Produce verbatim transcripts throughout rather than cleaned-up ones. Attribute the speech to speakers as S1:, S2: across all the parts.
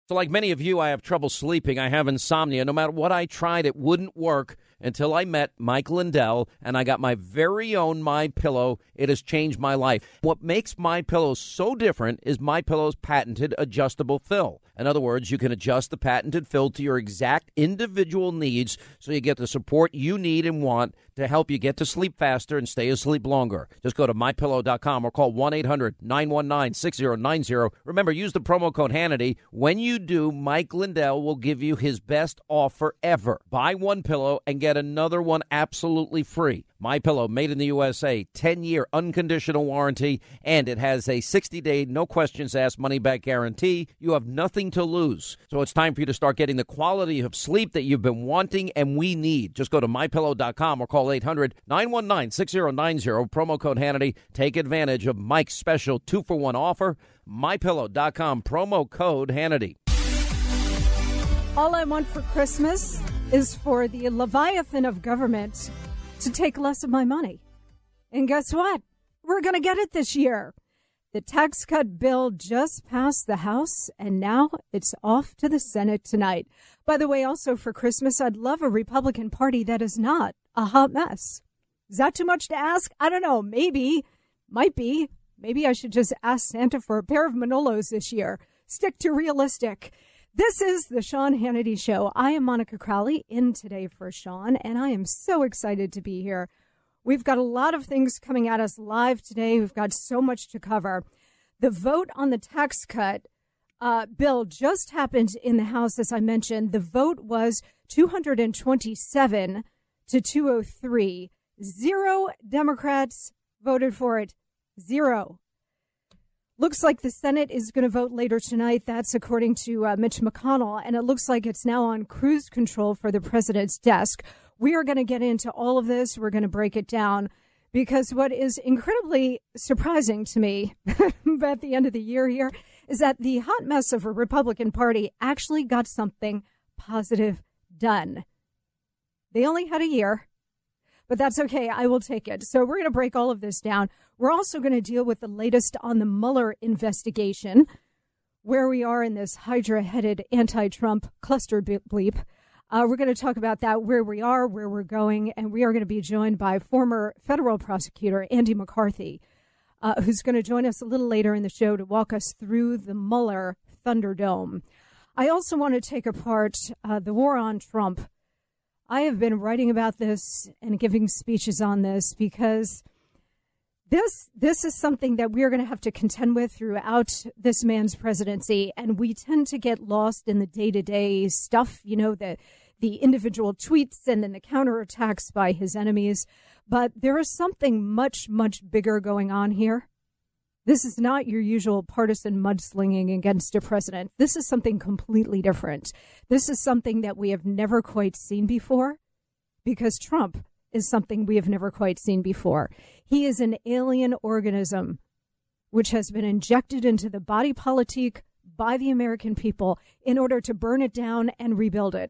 S1: So like many of you, I have trouble sleeping. I have insomnia. No matter what I tried, it wouldn't work until I met Mike Lindell, and I got my very own MyPillow. It has changed my life. What makes MyPillow so different is MyPillow's patented adjustable fill. In other words, you can adjust the patented fill to your exact individual needs so you get the support you need and want to help you get to sleep faster and stay asleep longer. Just go to my pillow dot com or call one eight hundred nine one nine six zero nine zero. Remember, use the promo code Hannity. When you do, Mike Lindell will give you his best offer ever. Buy one pillow and get another one absolutely free. MyPillow, made in the U S A, ten-year unconditional warranty, and it has a sixty-day, no-questions-asked money-back guarantee. You have nothing to lose. So it's time for you to start getting the quality of sleep that you've been wanting and we need. Just go to my pillow dot com or call eight hundred nine one nine six zero nine zero. Promo code Hannity. Take advantage of Mike's special two-for-one offer. my pillow dot com, promo code Hannity.
S2: All I want for Christmas is for the Leviathan of government to take less of my money. And guess what? We're going to get it this year. The tax cut bill just passed the House, and now it's off to the Senate tonight. By the way, also for Christmas, I'd love a Republican Party that is not a hot mess. Is that too much to ask? I don't know. Maybe. Might be. Maybe I should just ask Santa for a pair of Manolos this year. Stick to realistic. This is the Sean Hannity Show. I am Monica Crowley, in today for Sean, and I am so excited to be here. We've got a lot of things coming at us live today. We've got so much to cover. The vote on the tax cut uh, bill just happened in the House, as I mentioned. The vote was two hundred twenty-seven to two oh three. Zero Democrats voted for it. Zero. Looks like the Senate is going to vote later tonight. That's according to uh, Mitch McConnell. And it looks like it's now on cruise control for the president's desk. We are going to get into all of this. We're going to break it down because what is incredibly surprising to me at the end of the year here is that the hot mess of a Republican Party actually got something positive done. They only had a year. But that's okay. I will take it. So we're going to break all of this down. We're also going to deal with the latest on the Mueller investigation, where we are in this Hydra-headed anti-Trump cluster bleep. Uh, we're going to talk about that, where we are, where we're going, and we are going to be joined by former federal prosecutor Andy McCarthy, uh, who's going to join us a little later in the show to walk us through the Mueller Thunderdome. I also want to take apart uh, the war on Trump. I have been writing about this and giving speeches on this because this this is something that we're going to have to contend with throughout this man's presidency. And we tend to get lost in the day-to-day stuff, you know, the, the individual tweets and then the counterattacks by his enemies. But there is something much, much bigger going on here. This is not your usual partisan mudslinging against a president. This is something completely different. This is something that we have never quite seen before because Trump is something we have never quite seen before. He is an alien organism which has been injected into the body politic by the American people in order to burn it down and rebuild it.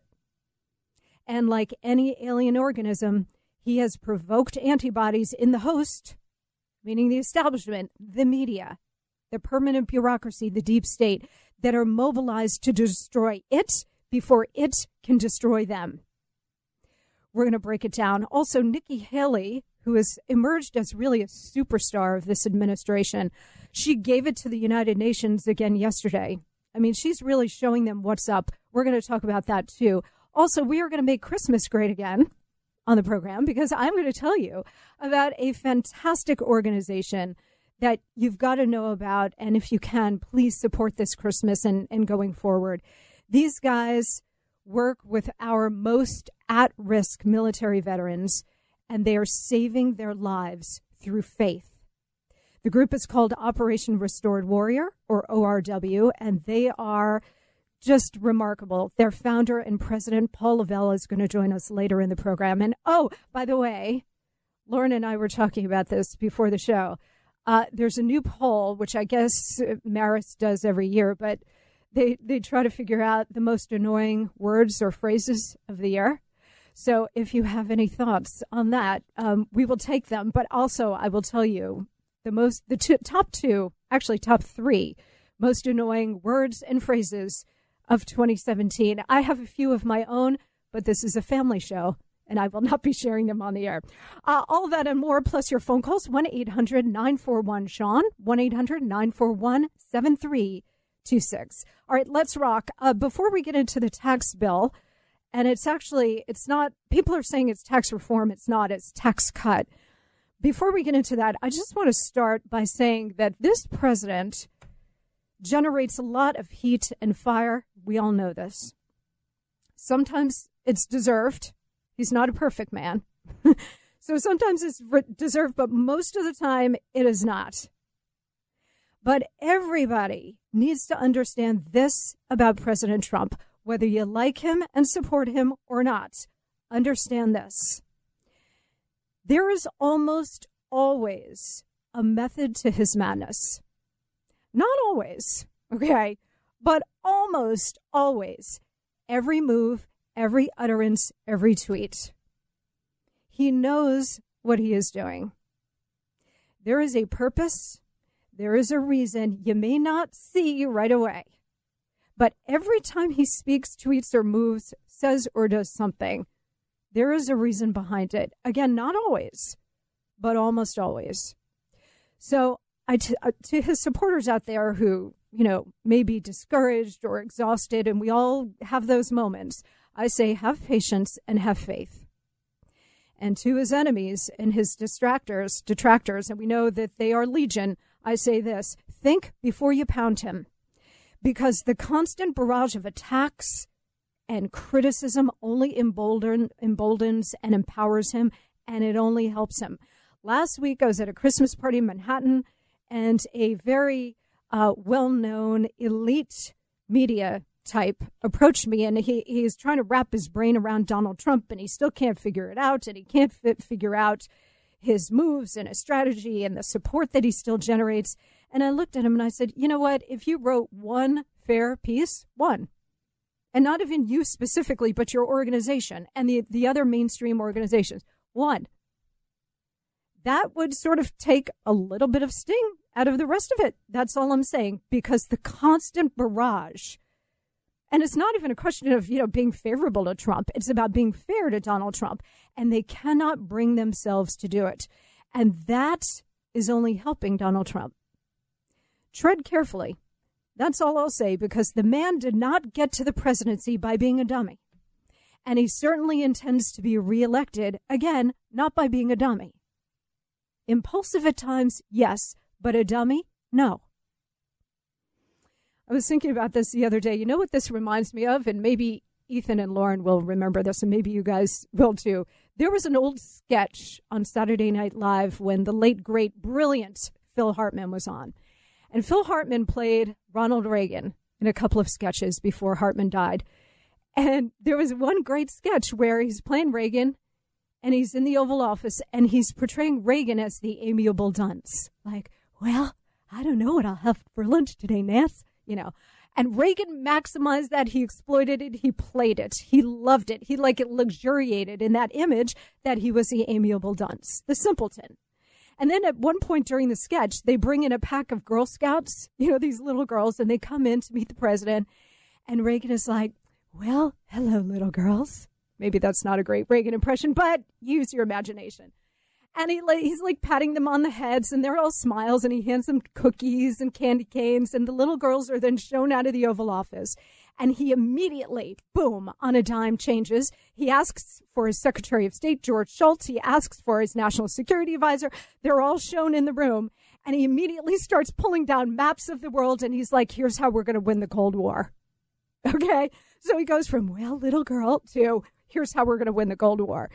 S2: And like any alien organism, he has provoked antibodies in the host, meaning the establishment, the media, the permanent bureaucracy, the deep state, that are mobilized to destroy it before it can destroy them. We're going to break it down. Also, Nikki Haley, who has emerged as really a superstar of this administration, she gave it to the United Nations again yesterday. I mean, she's really showing them what's up. We're going to talk about that, too. Also, we are going to make Christmas great again on the program because I'm going to tell you about a fantastic organization that you've got to know about. And if you can, please support this Christmas and, and going forward. These guys work with our most at-risk military veterans, and they are saving their lives through faith. The group is called Operation Restored Warrior, or O R W, and they are just remarkable. Their founder and president, Paul Lavelle, is going to join us later in the program. And, oh, by the way, Lauren and I were talking about this before the show. Uh, there's a new poll, which I guess Marist does every year, but they, they try to figure out the most annoying words or phrases of the year. So if you have any thoughts on that, um, we will take them. But also, I will tell you, the most, the two, top two, actually top three, most annoying words and phrases of twenty seventeen. I have a few of my own, but this is a family show, and I will not be sharing them on the air. Uh, all that and more, plus your phone calls, one eight hundred nine four one Sean, one eight hundred nine four one seven three two six. All right, let's rock. Uh, before we get into the tax bill, and it's actually, it's not, people are saying it's tax reform. It's not, it's tax cut. Before we get into that, I just want to start by saying that this president generates a lot of heat and fire. We all know this. Sometimes it's deserved. He's not a perfect man. So sometimes it's deserved, but most of the time it is not. But everybody needs to understand this about President Trump, whether you like him and support him or not. Understand this. There is almost always a method to his madness. Not always, okay, but almost always. Every move, every utterance, every tweet. He knows what he is doing. There is a purpose. There is a reason. You may not see right away. But every time he speaks, tweets, or moves, says or does something, there is a reason behind it. Again, not always, but almost always. So I t- uh, to his supporters out there who, you know, may be discouraged or exhausted, and we all have those moments, I say have patience and have faith. And to his enemies and his distractors, detractors, and we know that they are legion, I say this: think before you pound him, because the constant barrage of attacks and criticism only embolden, emboldens and empowers him, and it only helps him. Last week, I was at a Christmas party in Manhattan, and a very uh, well-known elite media type approached me, and he he's trying to wrap his brain around Donald Trump, and he still can't figure it out, and he can't fit, figure out his moves and his strategy and the support that he still generates. And I looked at him and I said, you know what? If you wrote one fair piece, one, and not even you specifically, but your organization and the, the other mainstream organizations, one, that would sort of take a little bit of sting out of the rest of it. That's all I'm saying, because the constant barrage, and it's not even a question of, you know, being favorable to Trump. It's about being fair to Donald Trump, and they cannot bring themselves to do it. And that is only helping Donald Trump. Tread carefully. That's all I'll say, because the man did not get to the presidency by being a dummy. And he certainly intends to be reelected, again, not by being a dummy. Impulsive at times, yes, but a dummy, no. I was thinking about this the other day. You know what this reminds me of? And maybe Ethan and Lauren will remember this, and maybe you guys will too. There was an old sketch on Saturday Night Live when the late, great, brilliant Phil Hartman was on. And Phil Hartman played Ronald Reagan in a couple of sketches before Hartman died. And there was one great sketch where he's playing Reagan, and he's in the Oval Office, and he's portraying Reagan as the amiable dunce. Like, well, I don't know what I'll have for lunch today, Nance. You know, and Reagan maximized that. He exploited it. He played it. He loved it. He like it luxuriated in that image that he was the amiable dunce, the simpleton. And then at one point during the sketch, they bring in a pack of Girl Scouts, you know, these little girls, and they come in to meet the president. And Reagan is like, well, hello, little girls. Maybe that's not a great Reagan impression, but use your imagination. And he he's like patting them on the heads, and they're all smiles, and he hands them cookies and candy canes, and the little girls are then shown out of the Oval Office. And he immediately, boom, on a dime changes. He asks for his Secretary of State, George Shultz. He asks for his National Security Advisor. They're all shown in the room. And he immediately starts pulling down maps of the world, and he's like, here's how we're going to win the Cold War. Okay? So he goes from, well, little girl, to here's how we're going to win the Cold War.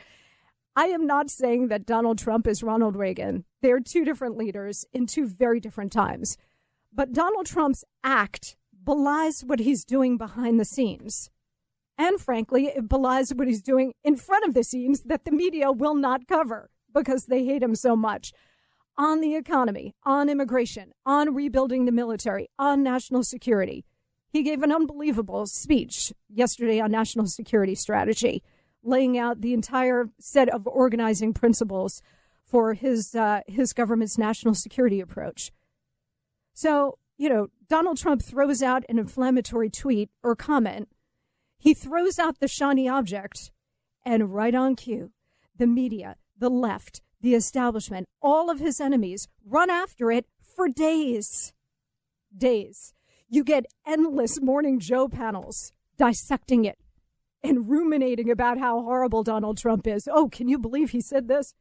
S2: I am not saying that Donald Trump is Ronald Reagan. They're two different leaders in two very different times. But Donald Trump's act belies what he's doing behind the scenes. And frankly, it belies what he's doing in front of the scenes that the media will not cover because they hate him so much. On the economy, on immigration, on rebuilding the military, on national security. He gave an unbelievable speech yesterday on national security strategy, laying out the entire set of organizing principles for his uh, his government's national security approach. So you know, Donald Trump throws out an inflammatory tweet or comment. He throws out the shiny object, and right on cue, the media, the left, the establishment, all of his enemies run after it for days. Days. You get endless Morning Joe panels dissecting it and ruminating about how horrible Donald Trump is. Oh, can you believe he said this?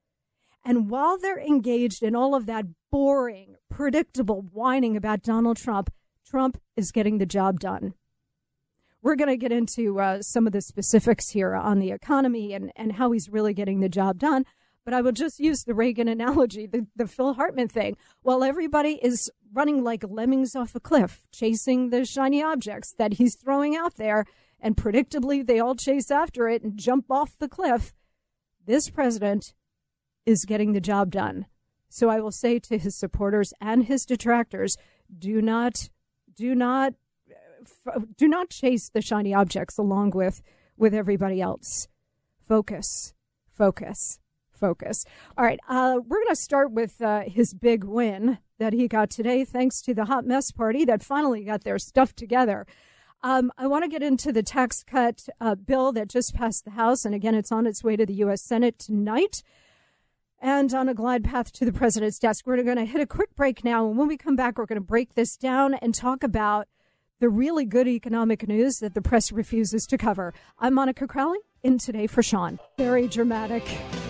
S2: And while they're engaged in all of that boring, predictable whining about Donald Trump, Trump is getting the job done. We're going to get into uh, some of the specifics here on the economy and, and how he's really getting the job done. But I will just use the Reagan analogy, the, the Phil Hartman thing. While everybody is running like lemmings off a cliff, chasing the shiny objects that he's throwing out there, and predictably they all chase after it and jump off the cliff, this president is getting the job done. So I will say to his supporters and his detractors, do not, do not, do not chase the shiny objects along with, with everybody else. Focus, focus, focus. All right, uh, we're going to start with uh, his big win that he got today, thanks to the hot mess party that finally got their stuff together. Um, I want to get into the tax cut uh, bill that just passed the House. And again, it's on its way to the U S Senate tonight and on a glide path to the president's desk. We're going to hit a quick break now. And when we come back, we're going to break this down and talk about the really good economic news that the press refuses to cover. I'm Monica Crowley, in Today for Sean. Very dramatic.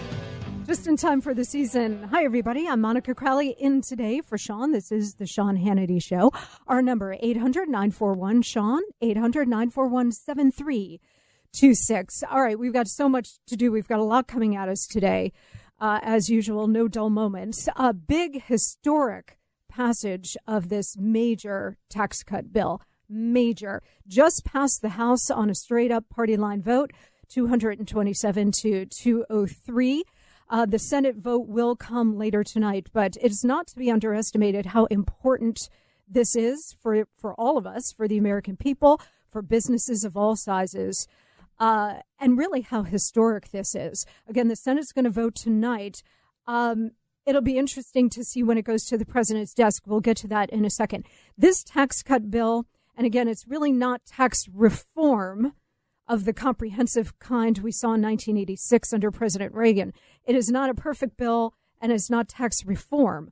S2: Just in time for the season. Hi, everybody. I'm Monica Crowley, in Today for Sean. This is the Sean Hannity Show. Our number, eight hundred nine four one Sean, eight hundred nine four one seven three two six. All right, we've got so much to do. We've got a lot coming at us today. Uh, as usual, no dull moments. A big historic passage of this major tax cut bill. Major. Just passed the House on a straight-up party line vote, two hundred twenty-seven to two oh three. Uh, the Senate vote will come later tonight, but it's not to be underestimated how important this is for, for all of us, for the American people, for businesses of all sizes, uh, and really how historic this is. Again, the Senate's going to vote tonight. Um, it'll be interesting to see when it goes to the president's desk. We'll get to that in a second. This tax cut bill, and again, it's really not tax reform of the comprehensive kind we saw in nineteen eighty-six under President Reagan. It is not a perfect bill, and it's not tax reform.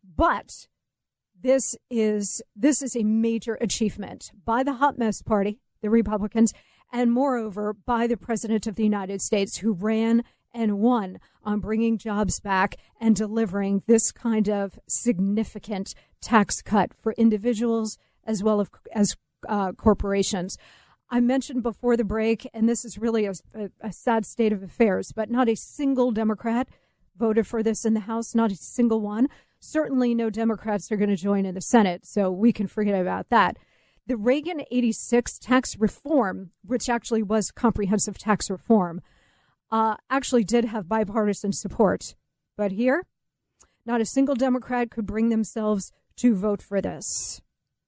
S2: But this is this is a major achievement by the hot mess party, the Republicans, and moreover, by the President of the United States, who ran and won on bringing jobs back and delivering this kind of significant tax cut for individuals as well as uh, corporations. I mentioned before the break, and this is really a, a, a sad state of affairs, but not a single Democrat voted for this in the House, not a single one. Certainly no Democrats are going to join in the Senate, so we can forget about that. The Reagan eighty-six tax reform, which actually was comprehensive tax reform, uh, actually did have bipartisan support. But here, not a single Democrat could bring themselves to vote for this.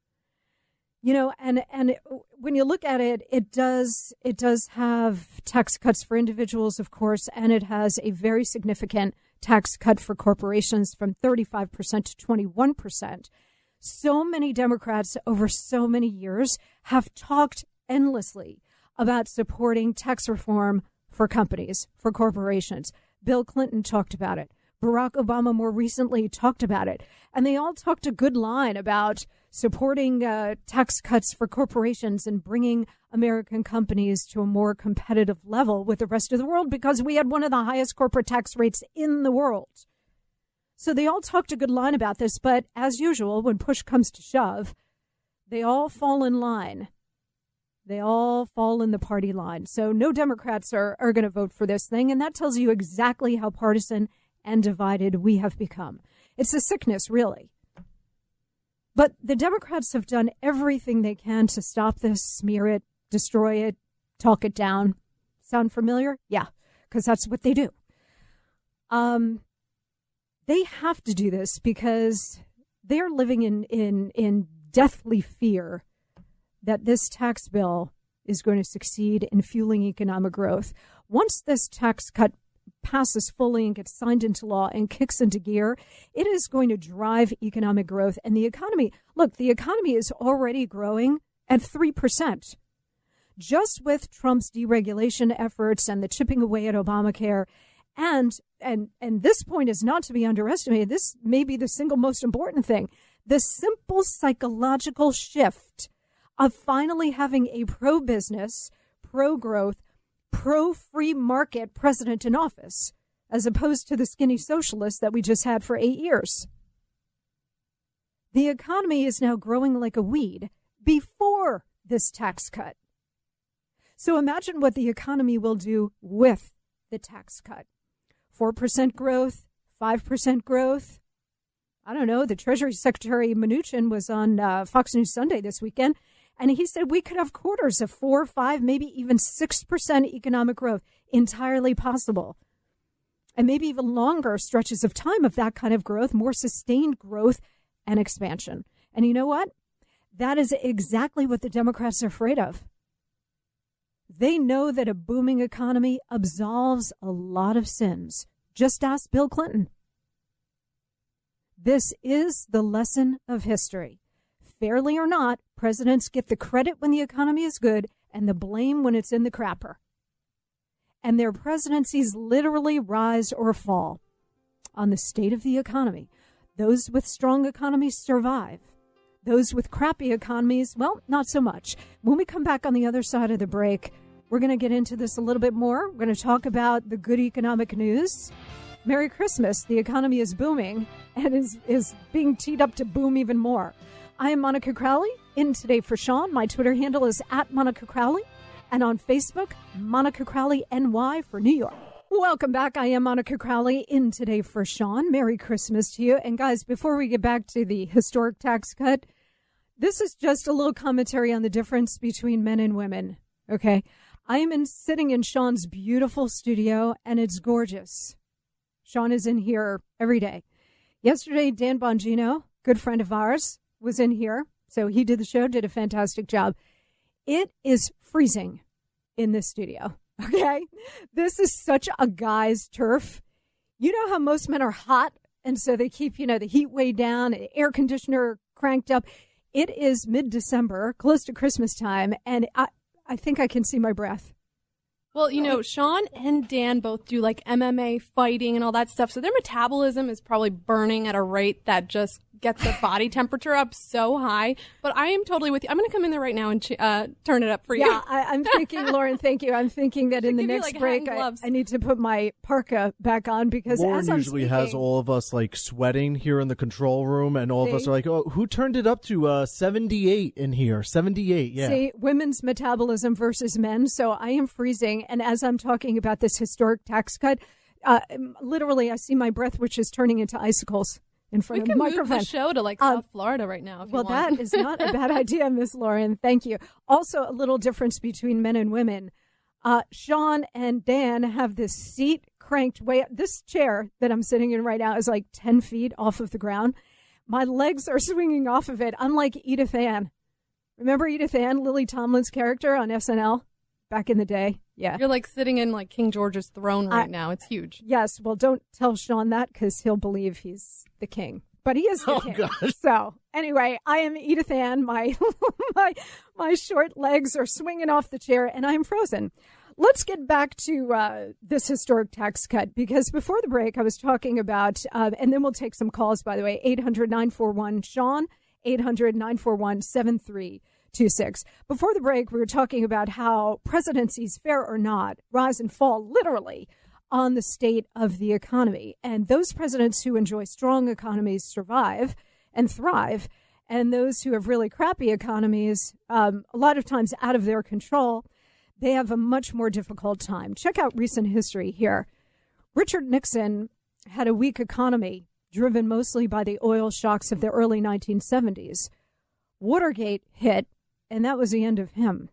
S2: You know, and and when you look at it, it does it does have tax cuts for individuals, of course, and it has a very significant tax cut for corporations from thirty-five percent to twenty-one percent. So many Democrats over so many years have talked endlessly about supporting tax reform for companies, for corporations. Bill Clinton talked about it. Barack Obama more recently talked about it. And they all talked a good line about supporting uh, tax cuts for corporations and bringing American companies to a more competitive level with the rest of the world because we had one of the highest corporate tax rates in the world. So they all talked a good line about this, but as usual, when push comes to shove, they all fall in line. They all fall in the party line. So no Democrats are, are going to vote for this thing, and that tells you exactly how partisan and divided we have become. It's a sickness, really. But the Democrats have done everything they can to stop this, smear it, destroy it, talk it down. Sound familiar? Yeah, because that's what they do. Um, they have to do this because they're living in, in, in deathly fear that this tax bill is going to succeed in fueling economic growth. Once this tax cut passes fully and gets signed into law and kicks into gear, it is going to drive economic growth. And the economy, look, the economy is already growing at three percent. Just with Trump's deregulation efforts and the chipping away at Obamacare. And, and, and this point is not to be underestimated. This may be the single most important thing. The simple psychological shift of finally having a pro-business, pro-growth, pro-free market president in office, as opposed to the skinny socialist that we just had for eight years. The economy is now growing like a weed before this tax cut. So imagine what the economy will do with the tax cut. four percent growth, five percent growth. I don't know. The Treasury Secretary Mnuchin was on uh, Fox News Sunday this weekend, and he said we could have quarters of four, five, maybe even six percent economic growth. Entirely possible. And maybe even longer stretches of time of that kind of growth, more sustained growth and expansion. And you know what? That is exactly what the Democrats are afraid of. They know that a booming economy absolves a lot of sins. Just ask Bill Clinton. This is the lesson of history. Fairly or not, presidents get the credit when the economy is good and the blame when it's in the crapper. And their presidencies literally rise or fall on the state of the economy. Those with strong economies survive. Those with crappy economies, well, not so much. When we come back on the other side of the break, we're going to get into this a little bit more. We're going to talk about the good economic news. Merry Christmas. The economy is booming and is, is being teed up to boom even more. I am Monica Crowley, in Today for Sean. My Twitter handle is at Monica Crowley. And on Facebook, Monica Crowley N Y for New York. Welcome back. I am Monica Crowley, in Today for Sean. Merry Christmas to you. And guys, before we get back to the historic tax cut, this is just a little commentary on the difference between men and women. Okay. I am in, sitting in Sean's beautiful studio, and it's gorgeous. Sean is in here every day. Yesterday, Dan Bongino, good friend of ours, was in here. So he did the show, did a fantastic job. It is freezing in this studio. Okay. This is such a guy's turf. You know how most men are hot, and so they keep, you know, the heat way down, the air conditioner cranked up. It is mid-December, close to Christmas time, and I, I think I can see my breath.
S3: Well, you know, Sean and Dan both do like M M A fighting and all that stuff. So their metabolism is probably burning at a rate that just gets their body temperature up so high. But I am totally with you. I'm going to come in there right now and uh, turn it up for you.
S2: Yeah, I, I'm thinking, Lauren, thank you. I'm thinking that in the next
S3: you, like,
S2: break, I, I need to put my parka back on because
S4: Lauren
S2: as I'm
S4: usually
S2: speaking,
S4: has all of us like sweating here in the control room, and all
S2: see?
S4: of us are like, oh, who turned it up to uh, seventy-eight in here? seventy-eight, yeah.
S2: See, women's metabolism versus men. So I am freezing. And as I'm talking about this historic tax cut, uh, literally I see my breath, which is turning into icicles in front
S3: we
S2: of the
S3: can move
S2: microphone.
S3: the show to like
S2: um,
S3: South Florida right now. If
S2: well,
S3: you want.
S2: that is not a bad idea, Miss Lauren. Thank you. Also, a little difference between men and women. Uh, Sean and Dan have this seat cranked way up. This chair that I'm sitting in right now is like ten feet off of the ground. My legs are swinging off of it, unlike Edith Ann. Remember Edith Ann, Lily Tomlin's character on S N L back in the day? Yeah.
S3: You're like sitting in like King George's throne right
S2: I,
S3: now. It's huge.
S2: Yes. Well, don't tell Sean that because he'll believe he's the king. But he is the
S4: Oh,
S2: king.
S4: gosh.
S2: So anyway, I am Edith Ann. My, my, my short legs are swinging off the chair and I'm frozen. Let's get back to uh, this historic tax cut, because before the break, I was talking about, uh, and then we'll take some calls, by the way, eight hundred nine four one Sean, eight hundred nine four one seven three two six. Before the break, we were talking about how presidencies, fair or not, rise and fall literally on the state of the economy. And those presidents who enjoy strong economies survive and thrive. And those who have really crappy economies, um, a lot of times out of their control, they have a much more difficult time. Check out recent history here. Richard Nixon had a weak economy driven mostly by the oil shocks of the early nineteen seventies. Watergate hit, and that was the end of him.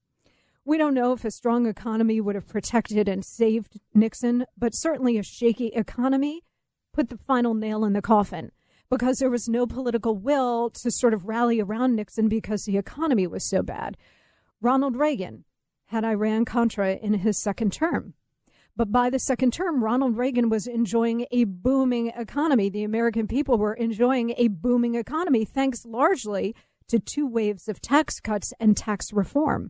S2: We don't know if a strong economy would have protected and saved Nixon, but certainly a shaky economy put the final nail in the coffin, because there was no political will to sort of rally around Nixon because the economy was so bad. Ronald Reagan had Iran-Contra in his second term. But by the second term, Ronald Reagan was enjoying a booming economy. The American people were enjoying a booming economy, thanks largely to two waves of tax cuts and tax reform.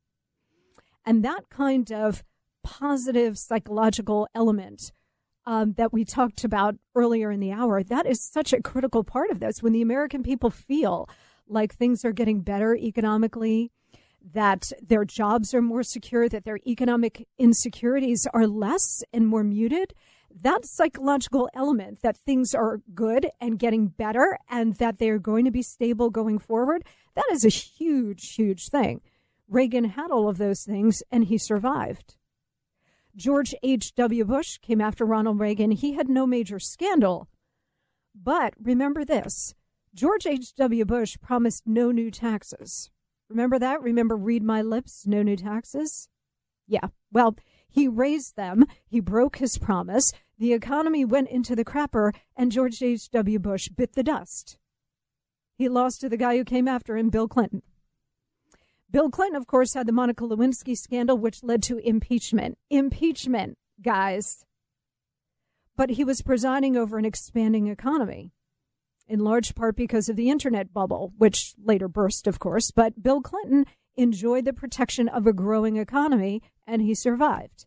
S2: And that kind of positive psychological element um, that we talked about earlier in the hour, that is such a critical part of this. When the American people feel like things are getting better economically, that their jobs are more secure, that their economic insecurities are less and more muted, that psychological element that things are good and getting better and that they're going to be stable going forward, that is a huge, huge thing. Reagan had all of those things and he survived. George H W. Bush came after Ronald Reagan. He had no major scandal. But remember this, George H W. Bush promised no new taxes. Remember that? Remember, read my lips, no new taxes? Yeah, well, he raised them. He broke his promise. The economy went into the crapper, and George H W. Bush bit the dust. He lost to the guy who came after him, Bill Clinton. Bill Clinton, of course, had the Monica Lewinsky scandal, which led to impeachment. Impeachment, guys. But he was presiding over an expanding economy, in large part because of the internet bubble, which later burst, of course. But Bill Clinton enjoyed the protection of a growing economy, and he survived.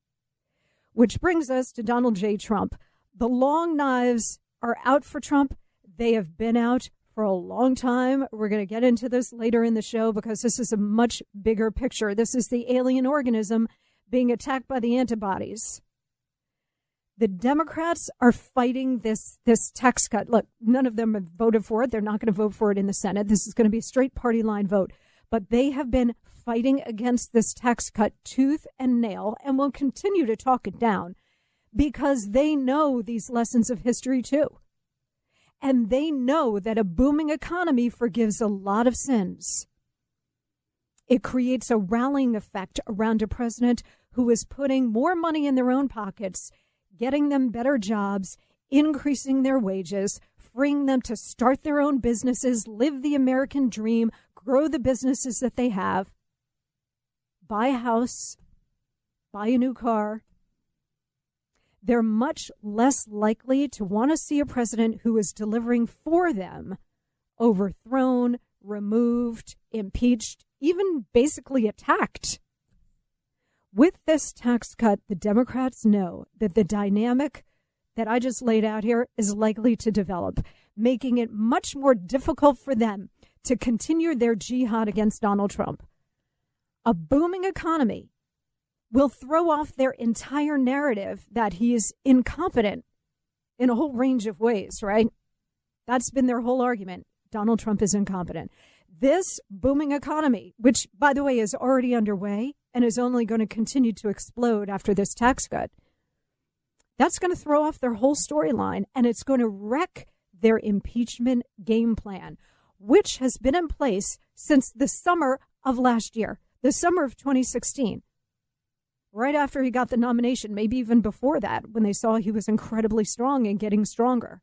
S2: Which brings us to Donald J. Trump. The long knives are out for Trump. They have been out for a long time. We're going to get into this later in the show because this is a much bigger picture. This is the alien organism being attacked by the antibodies. The Democrats are fighting this, this tax cut. Look, none of them have voted for it. They're not going to vote for it in the Senate. This is going to be a straight party line vote. But they have been fighting against this tax cut tooth and nail and will continue to talk it down because they know these lessons of history too. And they know that a booming economy forgives a lot of sins. It creates a rallying effect around a president who is putting more money in their own pockets, getting them better jobs, increasing their wages, freeing them to start their own businesses, live the American dream, grow the businesses that they have, buy a house, buy a new car. They're much less likely to want to see a president who is delivering for them, overthrown, removed, impeached, even basically attacked. With this tax cut, the Democrats know that the dynamic that I just laid out here is likely to develop, making it much more difficult for them to continue their jihad against Donald Trump. A booming economy will throw off their entire narrative that he is incompetent in a whole range of ways, right? That's been their whole argument. Donald Trump is incompetent. This booming economy, which, by the way, is already underway and is only going to continue to explode after this tax cut, that's going to throw off their whole storyline, and it's going to wreck their impeachment game plan, which has been in place since the summer of last year, the summer of twenty sixteen. Right after he got the nomination, maybe even before that, when they saw he was incredibly strong and getting stronger.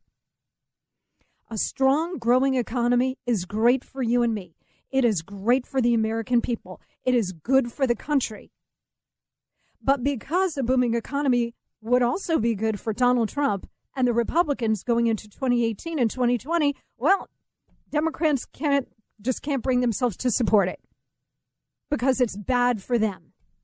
S2: A strong, growing economy is great for you and me. It is great for the American people. It is good for the country. But because a booming economy would also be good for Donald Trump and the Republicans going into twenty eighteen and twenty twenty, well, Democrats can't just can't bring themselves to support it because it's bad for them.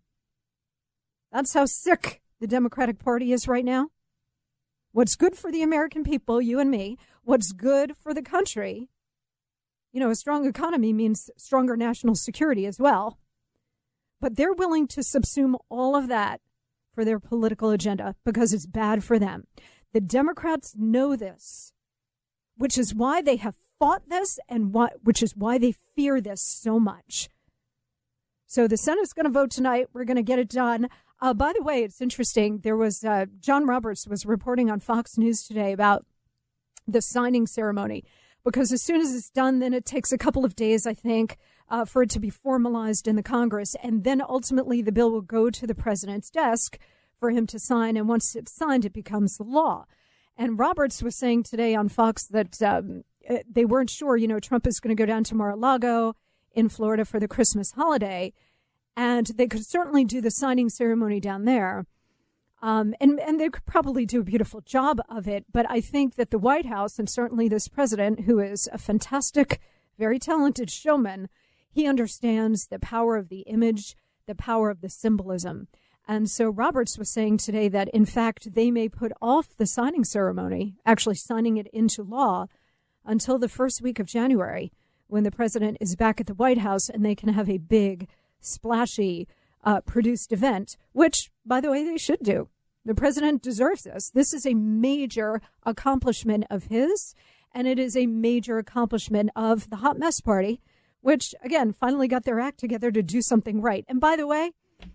S2: That's how sick the Democratic Party is right now. What's good for the American people, you and me, what's good for the country, you know, a strong economy means stronger national security as well. But they're willing to subsume all of that for their political agenda because it's bad for them. The Democrats know this, which is why they have fought this and why, which is why they fear this so much. So the Senate's going to vote tonight. We're going to get it done. Uh, by the way, it's interesting. There was uh, John Roberts was reporting on Fox News today about the signing ceremony, because as soon as it's done, then it takes a couple of days, I think, uh, for it to be formalized in the Congress. And then ultimately the bill will go to the president's desk for him to sign. And once it's signed, it becomes law. And Roberts was saying today on Fox that um, they weren't sure, you know, Trump is going to go down to Mar-a-Lago in Florida for the Christmas holiday. And they could certainly do the signing ceremony down there. Um, and, and they could probably do a beautiful job of it. But I think that the White House, and certainly this president, who is a fantastic, very talented showman, he understands the power of the image, the power of the symbolism. And so Roberts was saying today that, in fact, they may put off the signing ceremony, actually signing it into law, until the first week of January, when the president is back at the White House and they can have a big, splashy, uh, produced event, which, by the way, they should do. The president deserves this. This is a major accomplishment of his, and it is a major accomplishment of the Hot Mess Party, which, again, finally got their act together to do something right. And by the way,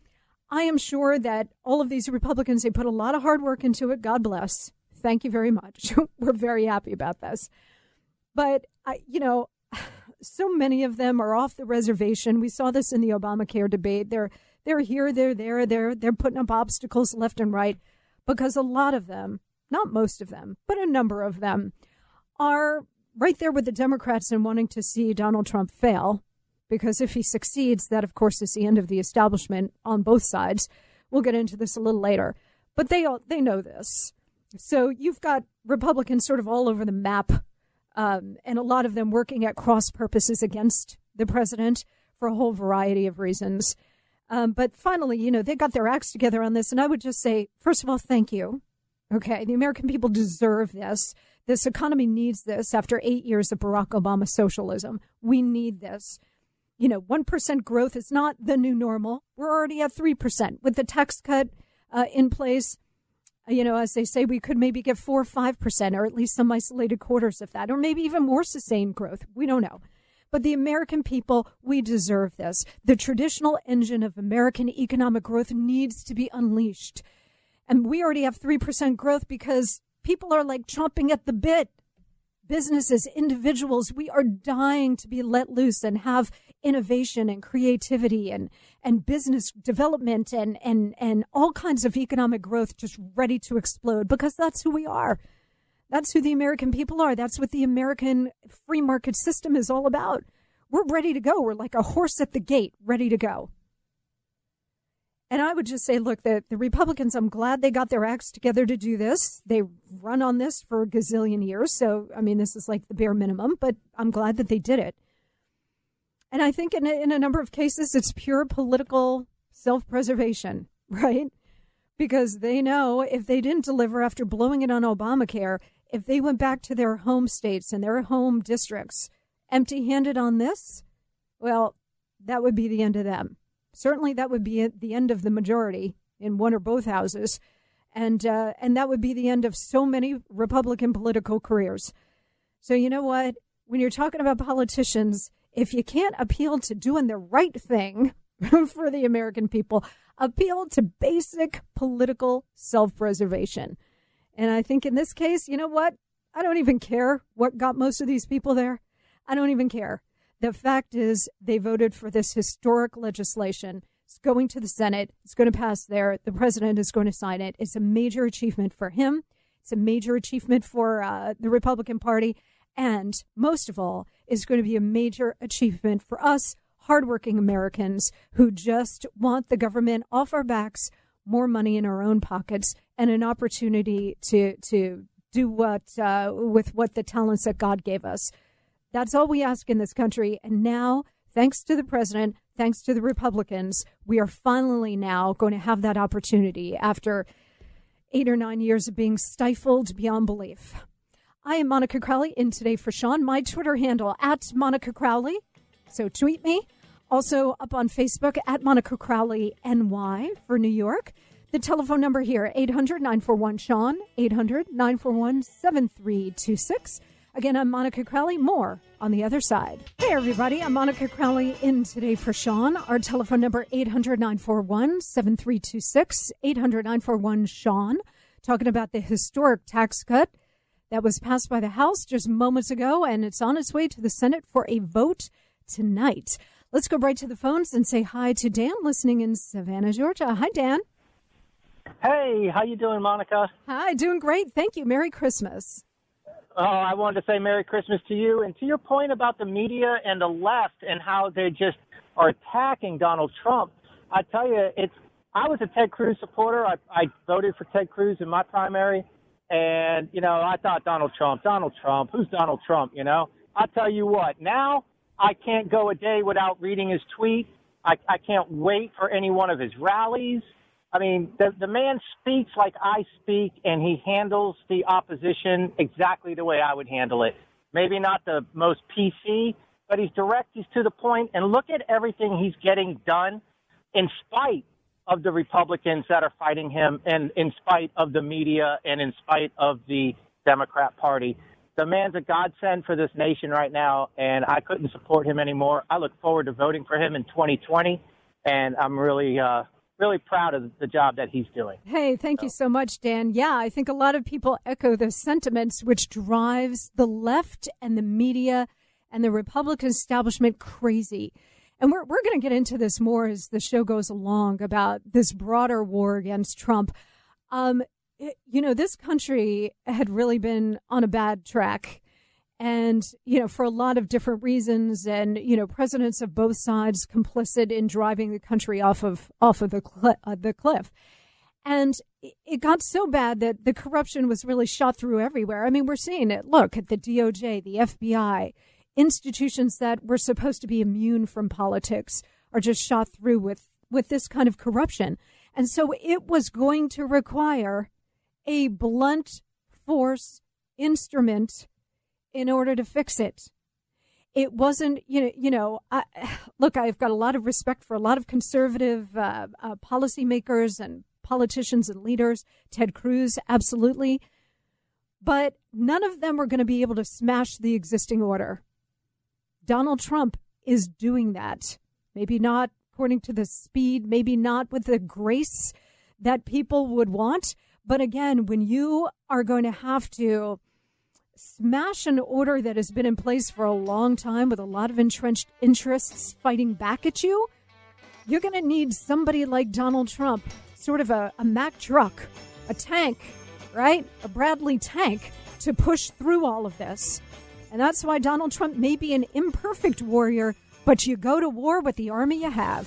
S2: I am sure that all of these Republicans, they put a lot of hard work into it. God bless. Thank you very much. We're very happy about this. But, I, you know, so many of them are off the reservation. We saw this in the Obamacare debate. They're they're here, they're there, they're they're putting up obstacles left and right because a lot of them, not most of them, but a number of them are right there with the Democrats and wanting to see Donald Trump fail. Because if he succeeds, that, of course, is the end of the establishment on both sides. We'll get into this a little later. But they all, they know this. So you've got Republicans sort of all over the map, um, and a lot of them working at cross purposes against the president for a whole variety of reasons. Um, but finally, you know, they got their acts together on this. And I would just say, first of all, thank you. Okay, the American people deserve this. This economy needs this after eight years of Barack Obama socialism. We need this. You know, one percent growth is not the new normal. We're already at three percent. With the tax cut uh, in place, you know, as they say, we could maybe get four or five percent, or at least some isolated quarters of that, or maybe even more sustained growth. We don't know. But the American people, we deserve this. The traditional engine of American economic growth needs to be unleashed. And we already have three percent growth because people are like chomping at the bit. Businesses, individuals, we are dying to be let loose and have innovation and creativity and, and business development and, and, and all kinds of economic growth just ready to explode, because that's who we are. That's who the American people are. That's what the American free market system is all about. We're ready to go. We're like a horse at the gate, ready to go. And I would just say, look, the, the Republicans, I'm glad they got their acts together to do this. They run on this for a gazillion years. So, I mean, this is like the bare minimum, but I'm glad that they did it. And I think in a, in a number of cases, it's pure political self-preservation, right? Because they know if they didn't deliver after blowing it on Obamacare, if they went back to their home states and their home districts empty-handed on this, well, that would be the end of them. Certainly that would be the end of the majority in one or both houses. And uh, and that would be the end of so many Republican political careers. So you know what? When you're talking about politicians, if you can't appeal to doing the right thing for the American people, appeal to basic political self-preservation. And I think in this case, you know what? I don't even care what got most of these people there. I don't even care. The fact is they voted for this historic legislation. It's going to the Senate. It's going to pass there. The president is going to sign it. It's a major achievement for him. It's a major achievement for uh, the Republican Party. And most of all, it's going to be a major achievement for us hardworking Americans who just want the government off our backs, more money in our own pockets, and an opportunity to to do what uh, with what the talents that God gave us. That's all we ask in this country. And now, thanks to the president, thanks to the Republicans, we are finally now going to have that opportunity after eight or nine years of being stifled beyond belief. I am Monica Crowley, in Today for Sean. My Twitter handle, at Monica Crowley. So tweet me. Also up on Facebook, at Monica Crowley N Y for New York. The telephone number here, eight hundred nine four one Sean, eight hundred nine four one seven three two six. Again, I'm Monica Crowley. More on the other side. Hey, everybody. I'm Monica Crowley, in Today for Sean. Our telephone number, eight hundred nine four one seven three two six, eight hundred nine four one Sean. Talking about the historic tax cut that was passed by the House just moments ago, and it's on its way to the Senate for a vote tonight. Let's go right to the phones and say hi to Dan, listening in Savannah, Georgia. Hi, Dan.
S5: Hey, how you doing, Monica?
S2: Hi, doing great. Thank you. Merry Christmas.
S5: Oh, I wanted to say Merry Christmas to you. And to your point about the media and the left and how they just are attacking Donald Trump, I tell you, it's I was a Ted Cruz supporter. I, I voted for Ted Cruz in my primary. And, you know, I thought Donald Trump, Donald Trump, who's Donald Trump, you know? I'll tell you what, now I can't go a day without reading his tweet. I, I can't wait for any one of his rallies. I mean, the, the man speaks like I speak, and he handles the opposition exactly the way I would handle it. Maybe not the most P C, but he's direct, he's to the point, and look at everything he's getting done in spite of the Republicans that are fighting him, and in spite of the media, and in spite of the Democrat Party. The man's a godsend for this nation right now, and I couldn't support him anymore. I look forward to voting for him in twenty twenty, and I'm really, uh, really proud of the job that he's doing.
S2: Hey, thank
S5: so.
S2: you so much, Dan. Yeah, I think a lot of people echo those sentiments, which drives the left and the media and the Republican establishment crazy. And we're we're going to get into this more as the show goes along about this broader war against Trump. Um, it, you know, this country had really been on a bad track. And, you know, for a lot of different reasons, and, you know, presidents of both sides complicit in driving the country off of off of the, cl- uh, the cliff. And it got so bad that the corruption was really shot through everywhere. I mean, we're seeing it. Look at the D O J, the F B I, institutions that were supposed to be immune from politics are just shot through with, with this kind of corruption. And so it was going to require a blunt force instrument in order to fix it. It wasn't, you know, you know. I, look, I've got a lot of respect for a lot of conservative uh, uh, policymakers and politicians and leaders. Ted Cruz, absolutely. But none of them are going to be able to smash the existing order. Donald Trump is doing that. Maybe not according to the speed, maybe not with the grace that people would want. But again, when you are going to have to smash an order that has been in place for a long time with a lot of entrenched interests fighting back at you, you're going to need somebody like Donald Trump, sort of a, a Mack truck, a tank, right? A Bradley tank to push through all of this. And that's why Donald Trump may be an imperfect warrior, but you go to war with the army you have.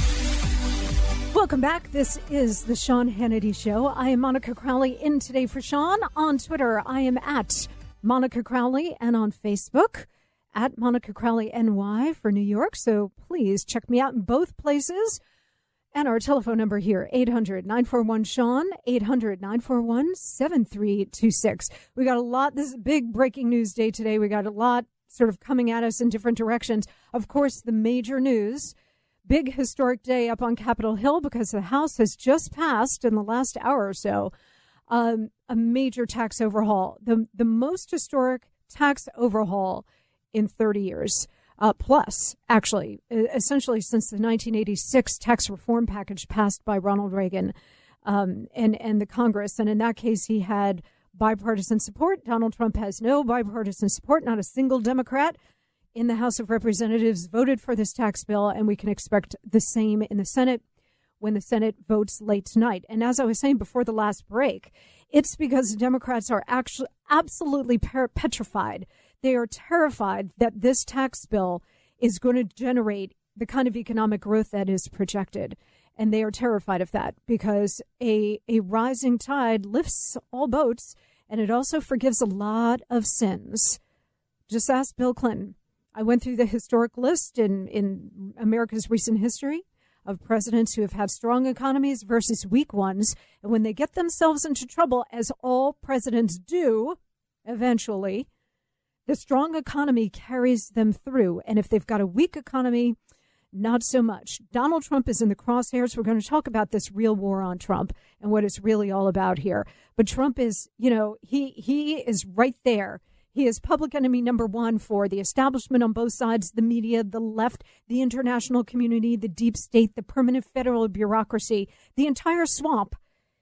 S2: Welcome back. This is the Sean Hannity Show. I am Monica Crowley, in today for Sean. On Twitter, I am at Monica Crowley, and on Facebook, at Monica Crowley N Y for New York. So please check me out in both places. And our telephone number here, eight hundred, nine four one, Sean, eight hundred, nine four one, seven three two six. We got a lot. This is a big breaking news day today. We got a lot sort of coming at us in different directions. Of course, the major news, big historic day up on Capitol Hill because the House has just passed in the last hour or so um, a major tax overhaul, the the most historic tax overhaul in thirty years. Uh, plus, actually, essentially since the nineteen eighty-six tax reform package passed by Ronald Reagan um, and, and the Congress. And in that case, he had bipartisan support. Donald Trump has no bipartisan support. Not a single Democrat in the House of Representatives voted for this tax bill. And we can expect the same in the Senate when the Senate votes late tonight. And as I was saying before the last break, it's because the Democrats are actually absolutely per- petrified. They are terrified that this tax bill is going to generate the kind of economic growth that is projected. And they are terrified of that because a, a rising tide lifts all boats, and it also forgives a lot of sins. Just ask Bill Clinton. I went through the historic list in, in America's recent history of presidents who have had strong economies versus weak ones. And when they get themselves into trouble, as all presidents do eventually, the strong economy carries them through. And if they've got a weak economy, not so much. Donald Trump is in the crosshairs. We're going to talk about this real war on Trump and what it's really all about here. But Trump is, you know, he he is right there. He is public enemy number one for the establishment on both sides, the media, the left, the international community, the deep state, the permanent federal bureaucracy. The entire swamp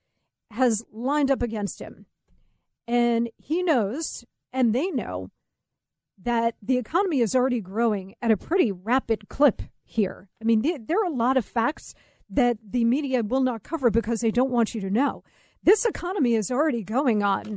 S2: has lined up against him. And he knows, and they know, that the economy is already growing at a pretty rapid clip here. I mean, there are a lot of facts that the media will not cover because they don't want you to know. This economy is already going on.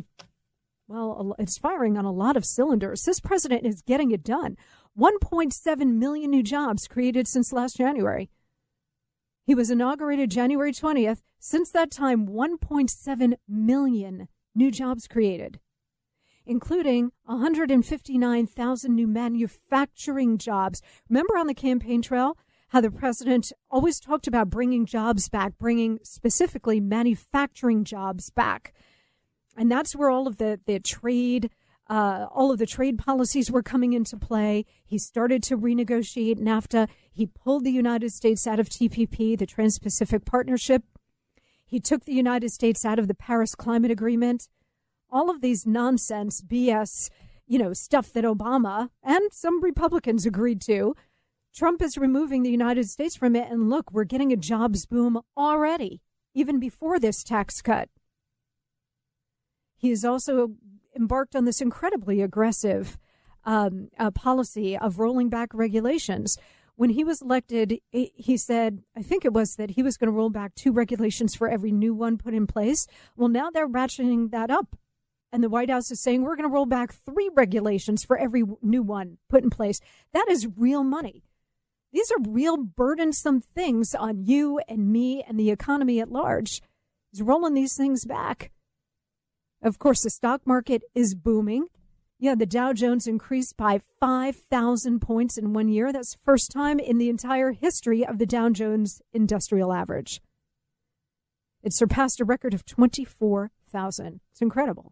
S2: Well, it's firing on a lot of cylinders. This president is getting it done. one point seven million new jobs created since last January. He was inaugurated January twentieth. Since that time, one point seven million new jobs created, including one hundred fifty-nine thousand new manufacturing jobs. Remember on the campaign trail how the president always talked about bringing jobs back, bringing specifically manufacturing jobs back. And that's where all of the, the trade, uh, all of the trade policies were coming into play. He started to renegotiate NAFTA. He pulled the United States out of T P P, the Trans-Pacific Partnership. He took the United States out of the Paris Climate Agreement. All of these nonsense, B S, you know, stuff that Obama and some Republicans agreed to. Trump is removing the United States from it. And look, we're getting a jobs boom already, even before this tax cut. He has also embarked on this incredibly aggressive um, uh, policy of rolling back regulations. When he was elected, he said, I think it was that he was going to roll back two regulations for every new one put in place. Well, now they're ratcheting that up. And the White House is saying we're going to roll back three regulations for every new one put in place. That is real money. These are real burdensome things on you and me and the economy at large. He's rolling these things back. Of course, the stock market is booming. Yeah, the Dow Jones increased by five thousand points in one year. That's the first time in the entire history of the Dow Jones Industrial Average. It surpassed a record of twenty-four thousand. It's incredible.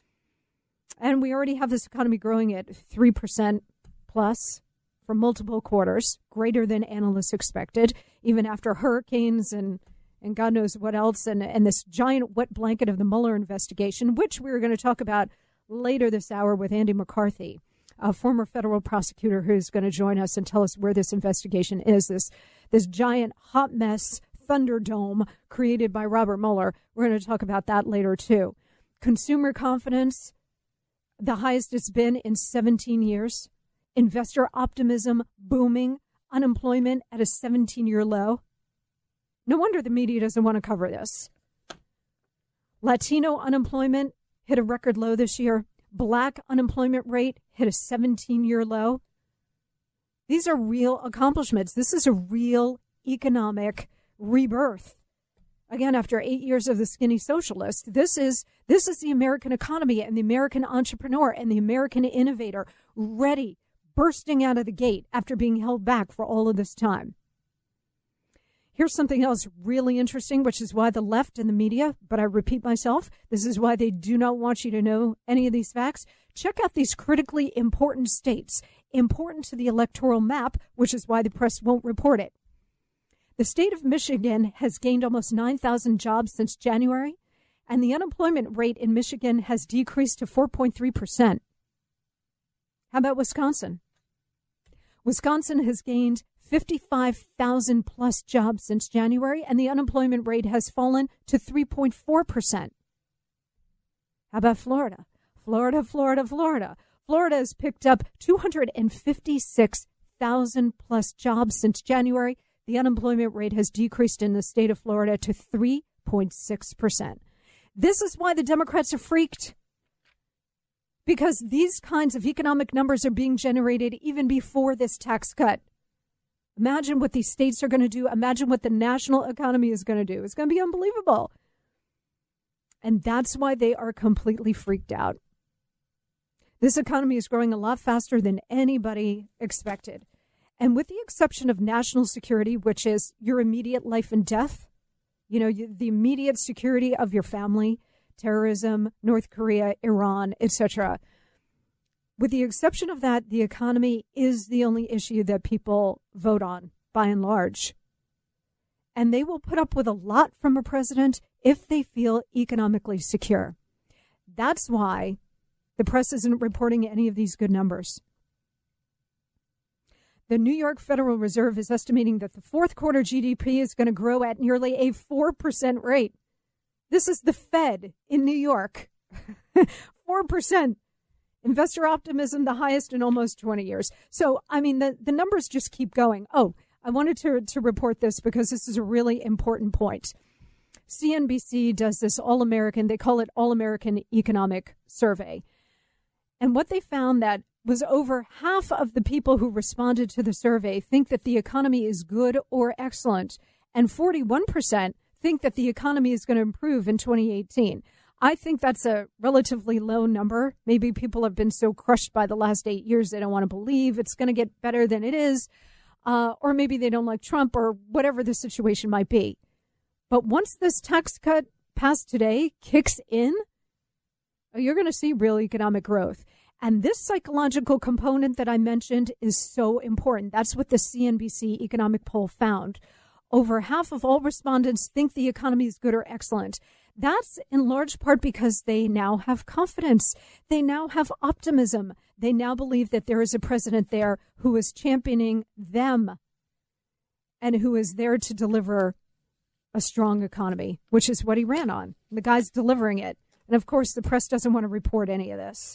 S2: And we already have this economy growing at three percent plus for multiple quarters, greater than analysts expected, even after hurricanes and, and God knows what else, and, and this giant wet blanket of the Mueller investigation, which we were going to talk about later this hour with Andy McCarthy, a former federal prosecutor who's going to join us and tell us where this investigation is, this, this giant hot mess thunderdome created by Robert Mueller. We're going to talk about that later, too. Consumer confidence, the highest it's been in seventeen years. Investor optimism booming. Unemployment at a seventeen-year low. No wonder the media doesn't want to cover this. Latino unemployment hit a record low this year. Black unemployment rate hit a seventeen-year low. These are real accomplishments. This is a real economic rebirth. Again, after eight years of the skinny socialist, this is this is the American economy and the American entrepreneur and the American innovator ready, bursting out of the gate after being held back for all of this time. Here's something else really interesting, which is why the left and the media, but I repeat myself, this is why they do not want you to know any of these facts. Check out these critically important states, important to the electoral map, which is why the press won't report it. The state of Michigan has gained almost nine thousand jobs since January, and the unemployment rate in Michigan has decreased to four point three percent. How about Wisconsin? Wisconsin has gained fifty-five thousand plus jobs since January, and the unemployment rate has fallen to three point four percent. How about Florida? Florida, Florida, Florida. Florida has picked up two hundred fifty-six thousand plus jobs since January. The unemployment rate has decreased in the state of Florida to three point six percent. This is why the Democrats are freaked. Because these kinds of economic numbers are being generated even before this tax cut. Imagine what these states are going to do. Imagine what the national economy is going to do. It's going to be unbelievable. And that's why they are completely freaked out. This economy is growing a lot faster than anybody expected. And with the exception of national security, which is your immediate life and death, you know, the immediate security of your family, terrorism, North Korea, Iran, et cetera. With the exception of that, the economy is the only issue that people vote on, by and large. And they will put up with a lot from a president if they feel economically secure. That's why the press isn't reporting any of these good numbers. The New York Federal Reserve is estimating that the fourth quarter G D P is going to grow at nearly a four percent rate. This is the Fed in New York. four percent. Investor optimism, the highest in almost twenty years. So, I mean, the, the numbers just keep going. Oh, I wanted to, to report this because this is a really important point. C N B C does this All-American, they call it All-American Economic Survey. And what they found that was over half of the people who responded to the survey think that the economy is good or excellent. and forty-one percent think that the economy is going to improve in twenty eighteen. I think that's a relatively low number. Maybe people have been so crushed by the last eight years they don't want to believe it's going to get better than it is. Uh, or maybe they don't like Trump or whatever the situation might be. But once this tax cut passed today kicks in, you're going to see real economic growth. And this psychological component that I mentioned is so important. That's what the C N B C economic poll found. Over half of all respondents think the economy is good or excellent. That's in large part because they now have confidence. They now have optimism. They now believe that there is a president there who is championing them and who is there to deliver a strong economy, which is what he ran on. The guy's delivering it. And, of course, the press doesn't want to report any of this.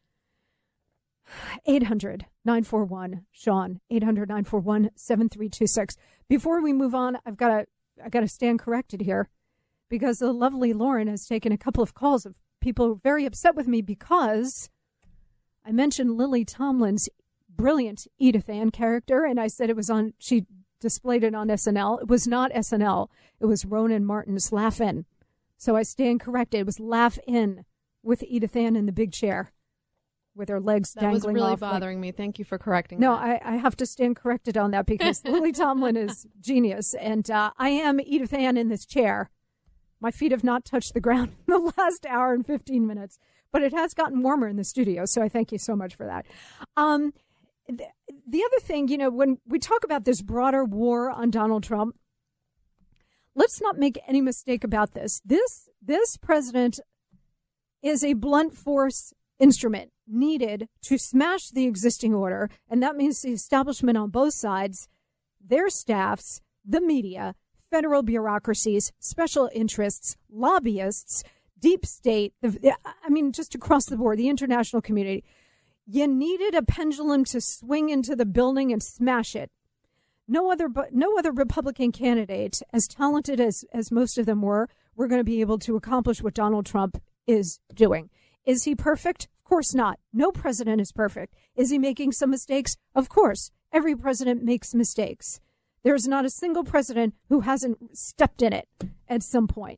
S2: eight hundred, nine four one, Sean, eight hundred, nine four one, seven three two six. Before we move on, I've got to I got to stand corrected here because the lovely Lauren has taken a couple of calls of people very upset with me because I mentioned Lily Tomlin's brilliant Edith Ann character, and I said it was on, she displayed it on S N L. It was not S N L. It was Ronan Martin's Laugh-In. So I stand corrected. It was Laugh-In with Edith Ann in the big chair with her legs
S3: that
S2: dangling off.
S3: That was really
S2: like,
S3: bothering me. Thank you for correcting
S2: no,
S3: that.
S2: I, I have to stand corrected on that because Lily Tomlin is genius, and uh, I am Edith Ann in this chair. My feet have not touched the ground in the last hour and fifteen minutes, but it has gotten warmer in the studio, so I thank you so much for that. Um, th- the other thing, you know, when we talk about this broader war on Donald Trump, let's not make any mistake about this. This this president is a blunt force instrument needed to smash the existing order, and that means the establishment on both sides, their staffs, the media, federal bureaucracies, special interests, lobbyists, deep state, the, I mean, just across the board, the international community. You needed a pendulum to swing into the building and smash it. No other, no other Republican candidate, as talented as, as most of them were, were going to be able to accomplish what Donald Trump is doing. Is he perfect? Of course not. No president is perfect. Is he making some mistakes? Of course. Every president makes mistakes. There's not a single president who hasn't stepped in it at some point.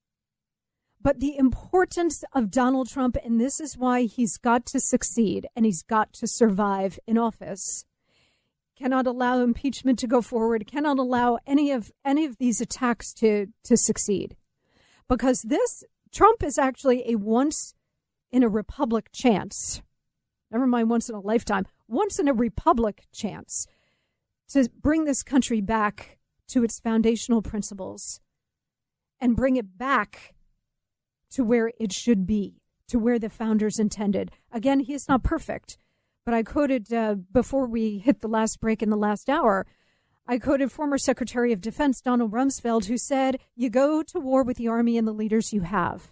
S2: But the importance of Donald Trump, and this is why he's got to succeed and he's got to survive in office, cannot allow impeachment to go forward, cannot allow any of any of these attacks to, to succeed. Because this, Trump is actually a once in a republic chance, never mind once in a lifetime, once in a republic chance to bring this country back to its foundational principles and bring it back to where it should be, to where the founders intended. Again, he is not perfect, but I quoted uh, before we hit the last break in the last hour, I quoted former Secretary of Defense Donald Rumsfeld, who said, you go to war with the army and the leaders you have.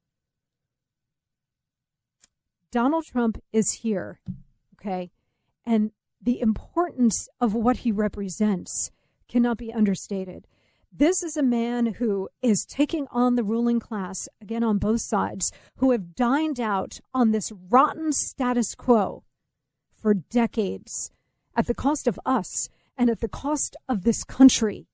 S2: Donald Trump is here, okay? And the importance of what he represents cannot be understated. This is a man who is taking on the ruling class, again on both sides, who have dined out on this rotten status quo for decades at the cost of us and at the cost of this country.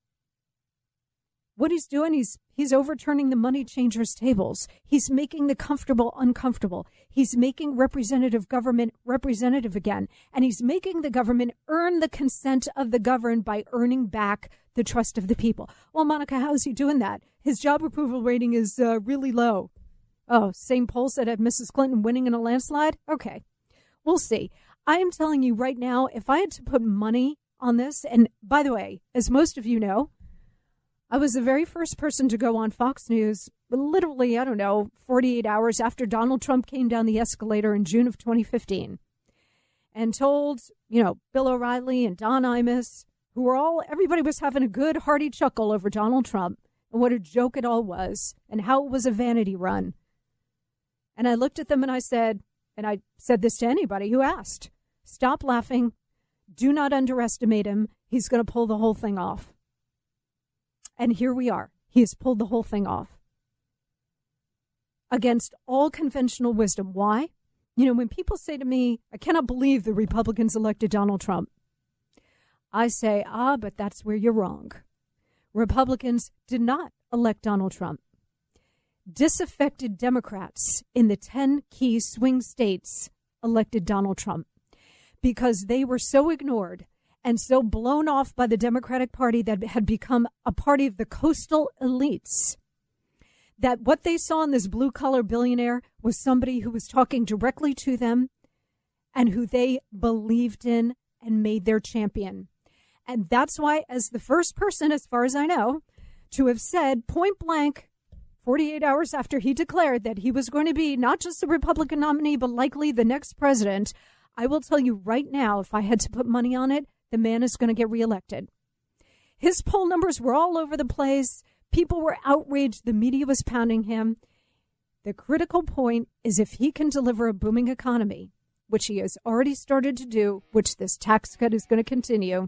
S2: What he's doing, he's he's overturning the money changers' tables. He's making the comfortable uncomfortable. He's making representative government representative again. And he's making the government earn the consent of the governed by earning back the trust of the people. Well, Monica, how is he doing that? His job approval rating is uh, really low. Oh, same polls that had Missus Clinton winning in a landslide? Okay, we'll see. I am telling you right now, if I had to put money on this, and by the way, as most of you know, I was the very first person to go on Fox News, literally, I don't know, forty-eight hours after Donald Trump came down the escalator in June of twenty fifteen and told, you know, Bill O'Reilly and Don Imus, who were all, everybody was having a good hearty chuckle over Donald Trump and what a joke it all was and how it was a vanity run. And I looked at them and I said, and I said this to anybody who asked, stop laughing. Do not underestimate him. He's going to pull the whole thing off. And here we are. He has pulled the whole thing off. Against all conventional wisdom. Why? You know, when people say to me, I cannot believe the Republicans elected Donald Trump, I say, ah, but that's where you're wrong. Republicans did not elect Donald Trump. Disaffected Democrats in the ten key swing states elected Donald Trump because they were so ignored and so blown off by the Democratic Party that had become a party of the coastal elites, that what they saw in this blue-collar billionaire was somebody who was talking directly to them and who they believed in and made their champion. And that's why, as the first person, as far as I know, to have said point blank, forty-eight hours after he declared that he was going to be not just the Republican nominee, but likely the next president, I will tell you right now, if I had to put money on it, the man is going to get reelected. His poll numbers were all over the place. People were outraged. The media was pounding him. The critical point is if he can deliver a booming economy, which he has already started to do, which this tax cut is going to continue,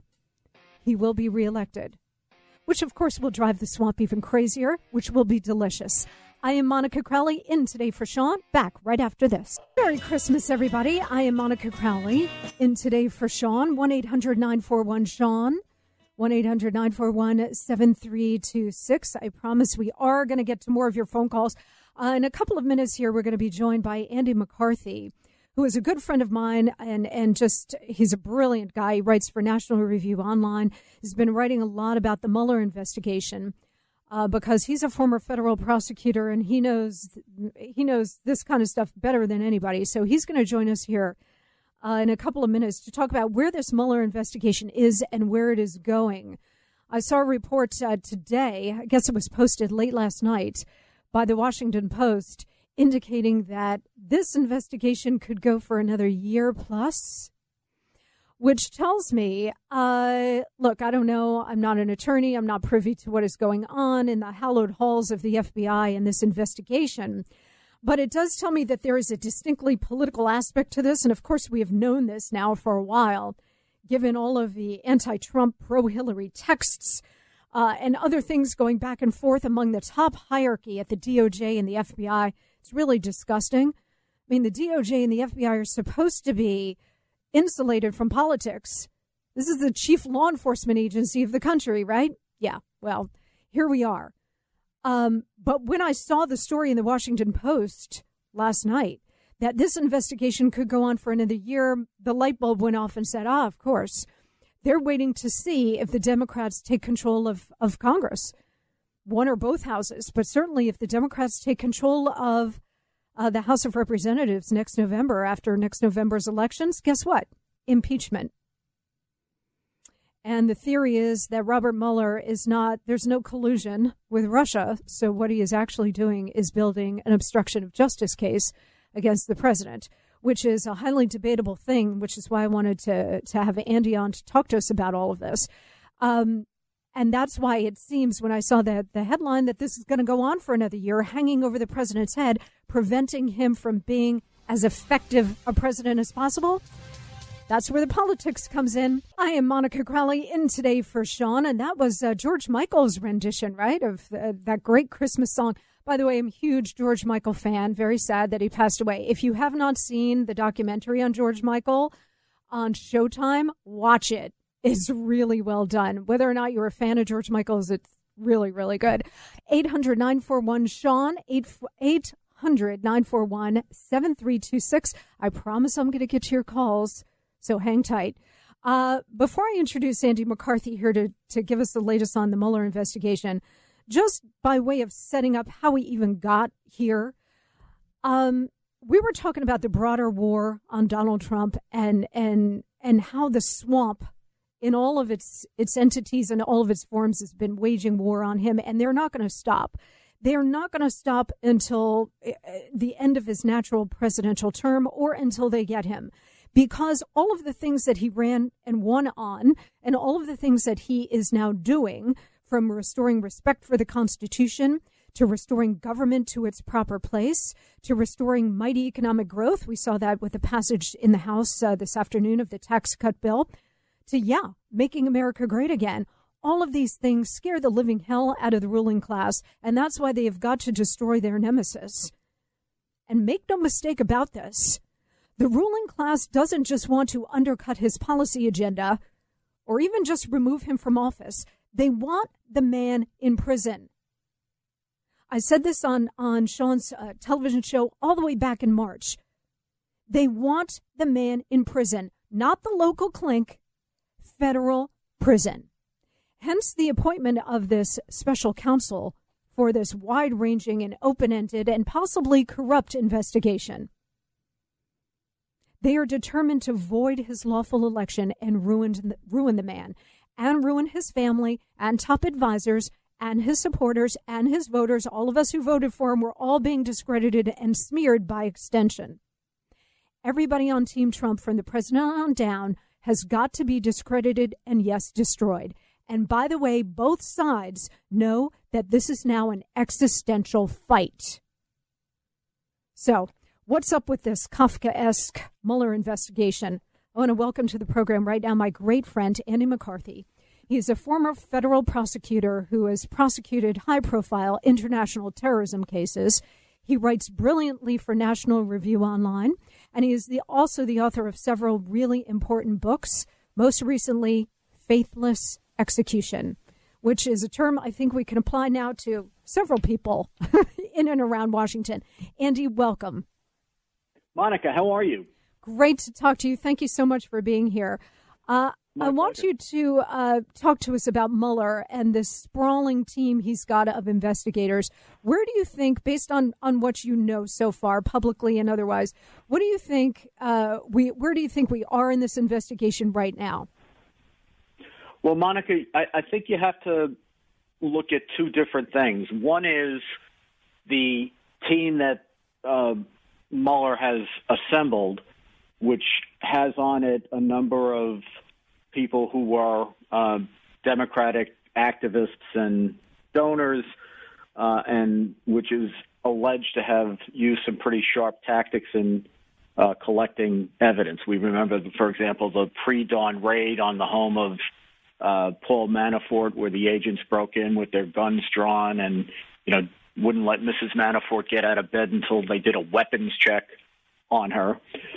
S2: he will be reelected, which, of course, will drive the swamp even crazier, which will be delicious. I am Monica Crowley, in Today for Sean, back right after this. Merry Christmas, everybody. I am Monica Crowley, in Today for Sean, one eight hundred nine four one Sean, one eight hundred nine four one seven three two six. I promise we are going to get to more of your phone calls. Uh, in a couple of minutes here, we're going to be joined by Andy McCarthy, who is a good friend of mine, and, and just, he's a brilliant guy. He writes for National Review Online. He's been writing a lot about the Mueller investigation uh, because he's a former federal prosecutor, and he knows he knows this kind of stuff better than anybody. So he's going to join us here uh, in a couple of minutes to talk about where this Mueller investigation is and where it is going. I saw a report uh, today, I guess it was posted late last night, by the Washington Post, indicating that this investigation could go for another year plus, which tells me, uh, look, I don't know. I'm not an attorney. I'm not privy to what is going on in the hallowed halls of the F B I in this investigation. But it does tell me that there is a distinctly political aspect to this. And of course, we have known this now for a while, given all of the anti-Trump, pro-Hillary texts uh, and other things going back and forth among the top hierarchy at the D O J and the F B I. It's really disgusting. I mean, the D O J and the F B I are supposed to be insulated from politics. This is the chief law enforcement agency of the country, right? Yeah, well, here we are. Um, but when I saw the story in the Washington Post last night that this investigation could go on for another year, the light bulb went off and said, ah, of course, they're waiting to see if the Democrats take control of, of Congress. One or both houses, but certainly if the Democrats take control of uh, the House of Representatives next November, after next November's elections, guess what? Impeachment. And the theory is that Robert Mueller is not, there's no collusion with Russia. So what he is actually doing is building an obstruction of justice case against the president, which is a highly debatable thing, which is why I wanted to, to have Andy on to talk to us about all of this. Um, And that's why it seems when I saw the, the headline that this is going to go on for another year, hanging over the president's head, preventing him from being as effective a president as possible. That's where the politics comes in. I am Monica Crowley, in Today for Sean, and that was uh, George Michael's rendition, right, of uh, that great Christmas song. By the way, I'm a huge George Michael fan. Very sad that he passed away. If you have not seen the documentary on George Michael on Showtime, watch it. Is really well done. Whether or not you're a fan of George Michael's, it's really, really good. eight hundred nine four one Sean, eight hundred nine four one seven three two six. I promise I'm going to get to your calls, so hang tight. Uh, before I introduce Andy McCarthy here to, to give us the latest on the Mueller investigation, just by way of setting up how we even got here, um, we were talking about the broader war on Donald Trump and and and how the swamp in all of its its entities and all of its forms has been waging war on him, and they're not going to stop. They're not going to stop until the end of his natural presidential term or until they get him, because all of the things that he ran and won on and all of the things that he is now doing, from restoring respect for the Constitution to restoring government to its proper place, to restoring mighty economic growth. We saw that with the passage in the House uh, this afternoon of the tax cut bill. To, yeah, making America great again. All of these things scare the living hell out of the ruling class, and that's why they have got to destroy their nemesis. And make no mistake about this, the ruling class doesn't just want to undercut his policy agenda or even just remove him from office. They want the man in prison. I said this on, on Sean's uh, television show all the way back in March. They want the man in prison, not the local clink, federal prison. Hence the appointment of this special counsel for this wide-ranging and open-ended and possibly corrupt investigation. They are determined to void his lawful election and ruin, ruin the man, and ruin his family and top advisors and his supporters and his voters. All of us who voted for him were all being discredited and smeared by extension. Everybody on Team Trump, from the president on down, has got to be discredited and, yes, destroyed. And by the way, both sides know that this is now an existential fight. So, what's up with this Kafkaesque Mueller investigation? I want to welcome to the program right now my great friend, Andy McCarthy. He is a former federal prosecutor who has prosecuted high-profile international terrorism cases. He writes brilliantly for National Review Online, and he is the, also the author of several really important books, most recently, Faithless Execution, which is a term I think we can apply now to several people in and around Washington. Andy, welcome.
S6: Monica, how are you?
S2: Great to talk to you. Thank you so much for being here. Uh, I want pleasure. you to uh, talk to us about Mueller and this sprawling team he's got of investigators. Where do you think, based on, on what you know so far, publicly and otherwise, what do you think uh, we? Where do you think we are in this investigation right now?
S6: Well, Monica, I, I think you have to look at two different things. One is the team that uh, Mueller has assembled, which has on it a number of people who were uh, Democratic activists and donors, uh, and which is alleged to have used some pretty sharp tactics in uh, collecting evidence. We remember, for example, the pre-dawn raid on the home of uh, Paul Manafort, where the agents broke in with their guns drawn and, you know, wouldn't let Missus Manafort get out of bed until they did a weapons check on her.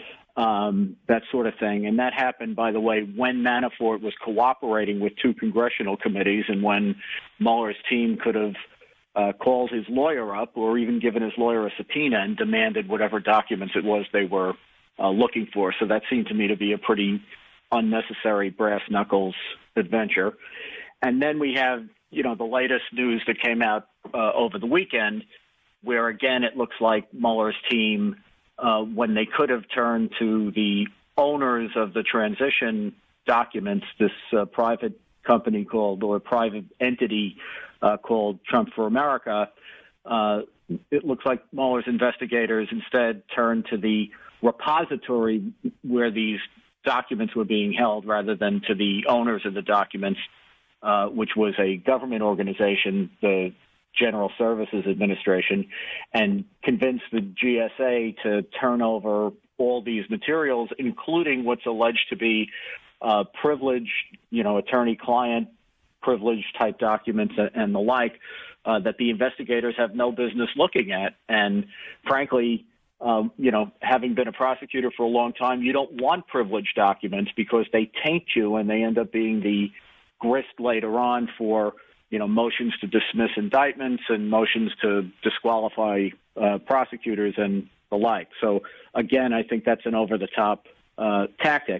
S6: Um, that sort of thing. And that happened, by the way, when Manafort was cooperating with two congressional committees and when Mueller's team could have uh, called his lawyer up or even given his lawyer a subpoena and demanded whatever documents it was they were uh, looking for. So that seemed to me to be a pretty unnecessary brass knuckles adventure. And then we have, you know, the latest news that came out uh, over the weekend where, again, it looks like Mueller's team Uh, when they could have turned to the owners of the transition documents, this uh, private company called, or private entity uh, called Trump for America, uh, it looks like Mueller's investigators instead turned to the repository where these documents were being held rather than to the owners of the documents, uh, which was a government organization, the General Services Administration, and convinced the G S A to turn over all these materials, including what's alleged to be uh, privileged, you know, attorney-client privilege type documents and the like, uh, that the investigators have no business looking at. And frankly, um, you know, having been a prosecutor for a long time, you don't want privileged documents because they taint you and they end up being the grist later on for, you know, motions to dismiss indictments and motions to disqualify uh, prosecutors and the like. So, again, I think that's an over-the-top uh, tactic.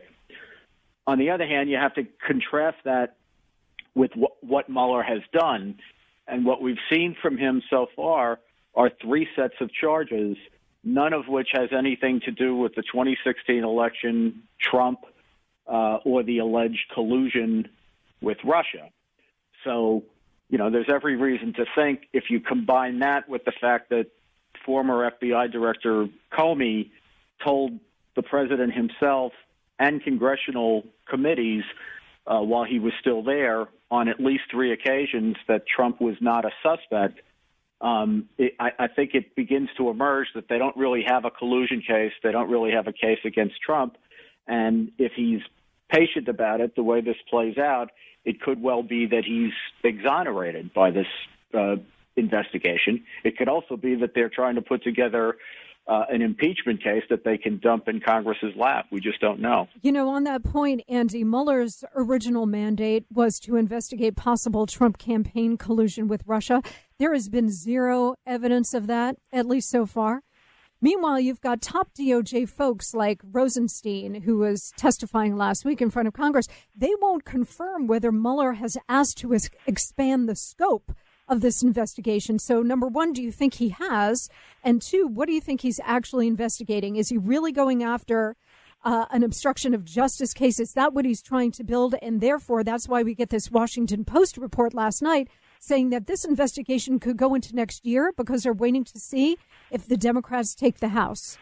S6: On the other hand, you have to contrast that with wh- what Mueller has done. And what we've seen from him so far are three sets of charges, none of which has anything to do with the twenty sixteen election, Trump, uh, or the alleged collusion with Russia. So, you know, there's every reason to think if you combine that with the fact that former F B I Director Comey told the president himself and congressional committees uh, while he was still there on at least three occasions that Trump was not a suspect, um, it, I, I think it begins to emerge that they don't really have a collusion case. They don't really have a case against Trump. And if he's patient about it, the way this plays out, it could well be that he's exonerated by this uh, investigation. It could also be that they're trying to put together uh, an impeachment case that they can dump in Congress's lap. We just don't know.
S2: You know, on that point, Andy, Mueller's original mandate was to investigate possible Trump campaign collusion with Russia. There has been zero evidence of that, at least so far. Meanwhile, you've got top D O J folks like Rosenstein, who was testifying last week in front of Congress. They won't confirm whether Mueller has asked to ex- expand the scope of this investigation. So, number one, do you think he has? And two, what do you think he's actually investigating? Is he really going after uh, an obstruction of justice case? Is that what he's trying to build? And therefore, that's why we get this Washington Post report last night saying that this investigation could go into next year because they're waiting to see if the Democrats take the House.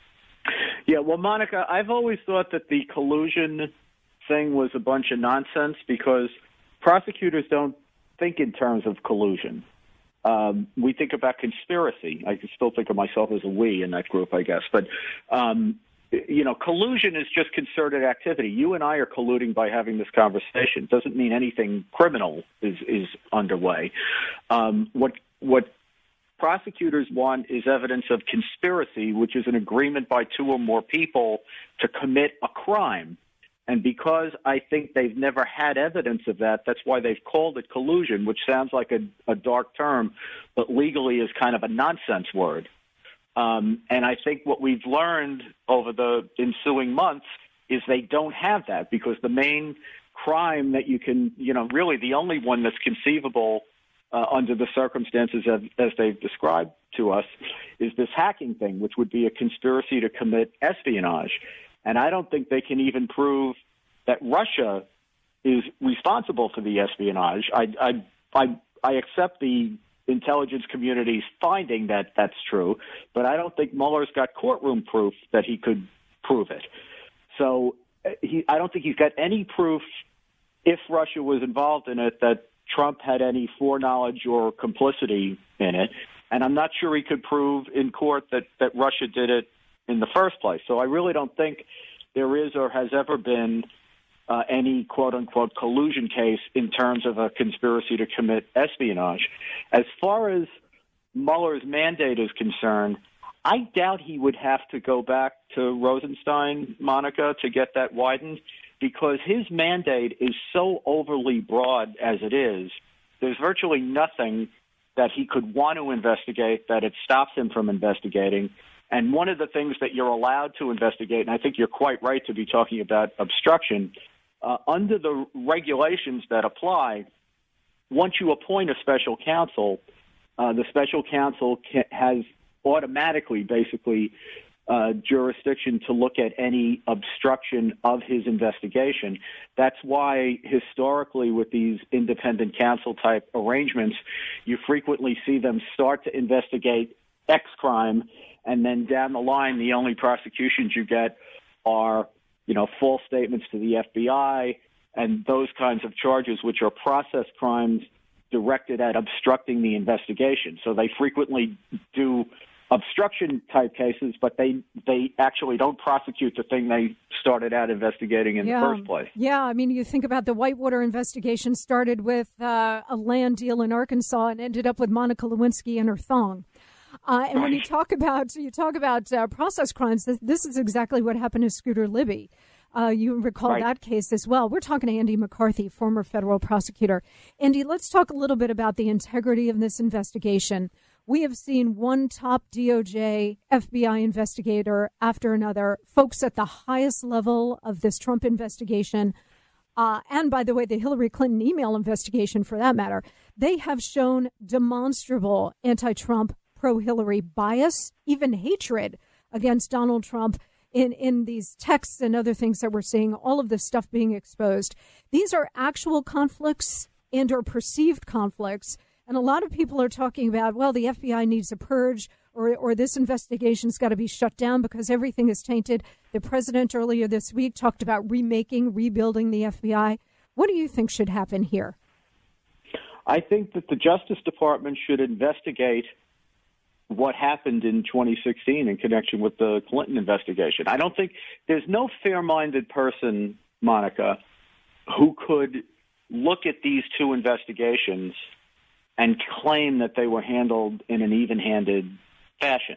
S6: Yeah, well, Monica, I've always thought that the collusion thing was a bunch of nonsense because prosecutors don't think in terms of collusion. Um, we think about conspiracy. I still think of myself as a we in that group, I guess. But, um, you know, collusion is just concerted activity. You and I are colluding by having this conversation. It doesn't mean anything criminal is, is underway. Um, what what prosecutors want is evidence of conspiracy, which is an agreement by two or more people to commit a crime. And because I think they've never had evidence of that, that's why they've called it collusion, which sounds like a, a dark term, but legally is kind of a nonsense word. Um, and I think what we've learned over the ensuing months is they don't have that because the main crime that you can, you know, really the only one that's conceivable uh, under the circumstances as, as they've described to us is this hacking thing, which would be a conspiracy to commit espionage. And I don't think they can even prove that Russia is responsible for the espionage. I, I, I, I accept the intelligence community's finding that that's true, but I don't think Mueller's got courtroom proof that he could prove it. So he, I don't think he's got any proof, if Russia was involved in it, that Trump had any foreknowledge or complicity in it. And I'm not sure he could prove in court that, that Russia did it in the first place. So I really don't think there is or has ever been uh, any quote-unquote collusion case in terms of a conspiracy to commit espionage. As far as Mueller's mandate is concerned, I doubt he would have to go back to Rosenstein, Monica, to get that widened, because his mandate is so overly broad as it is. There's virtually nothing that he could want to investigate that it stops him from investigating. And one of the things that you're allowed to investigate, and I think you're quite right to be talking about obstruction, uh, under the regulations that apply, once you appoint a special counsel, uh, the special counsel can, has automatically basically uh, jurisdiction to look at any obstruction of his investigation. That's why historically with these independent counsel type arrangements, you frequently see them start to investigate X crime, and then down the line, the only prosecutions you get are, you know, false statements to the F B I and those kinds of charges, which are process crimes directed at obstructing the investigation. So they frequently do obstruction type cases, but they they actually don't prosecute the thing they started out investigating in
S2: yeah.
S6: the first place.
S2: Yeah, I mean, you think about the Whitewater investigation started with uh, a land deal in Arkansas and ended up with Monica Lewinsky and her thong. Uh, and when you talk about you talk about uh, process crimes, this, this is exactly what happened to Scooter Libby. Uh, you recall right. that case as well. We're talking to Andy McCarthy, former federal prosecutor. Andy, let's talk a little bit about the integrity of this investigation. We have seen one top D O J, F B I investigator after another, folks at the highest level of this Trump investigation, uh, and by the way, the Hillary Clinton email investigation for that matter, they have shown demonstrable anti-Trump, pro-Hillary bias, even hatred against Donald Trump in, in these texts and other things that we're seeing, all of this stuff being exposed. These are actual conflicts and or perceived conflicts. And a lot of people are talking about, well, the F B I needs a purge or, or this investigation's got to be shut down because everything is tainted. The president earlier this week talked about remaking, rebuilding the F B I. What do you think should happen here?
S6: I think that the Justice Department should investigate what happened in twenty sixteen in connection with the Clinton investigation. I don't think there's no fair-minded person, Monica, who could look at these two investigations and claim that they were handled in an even-handed fashion.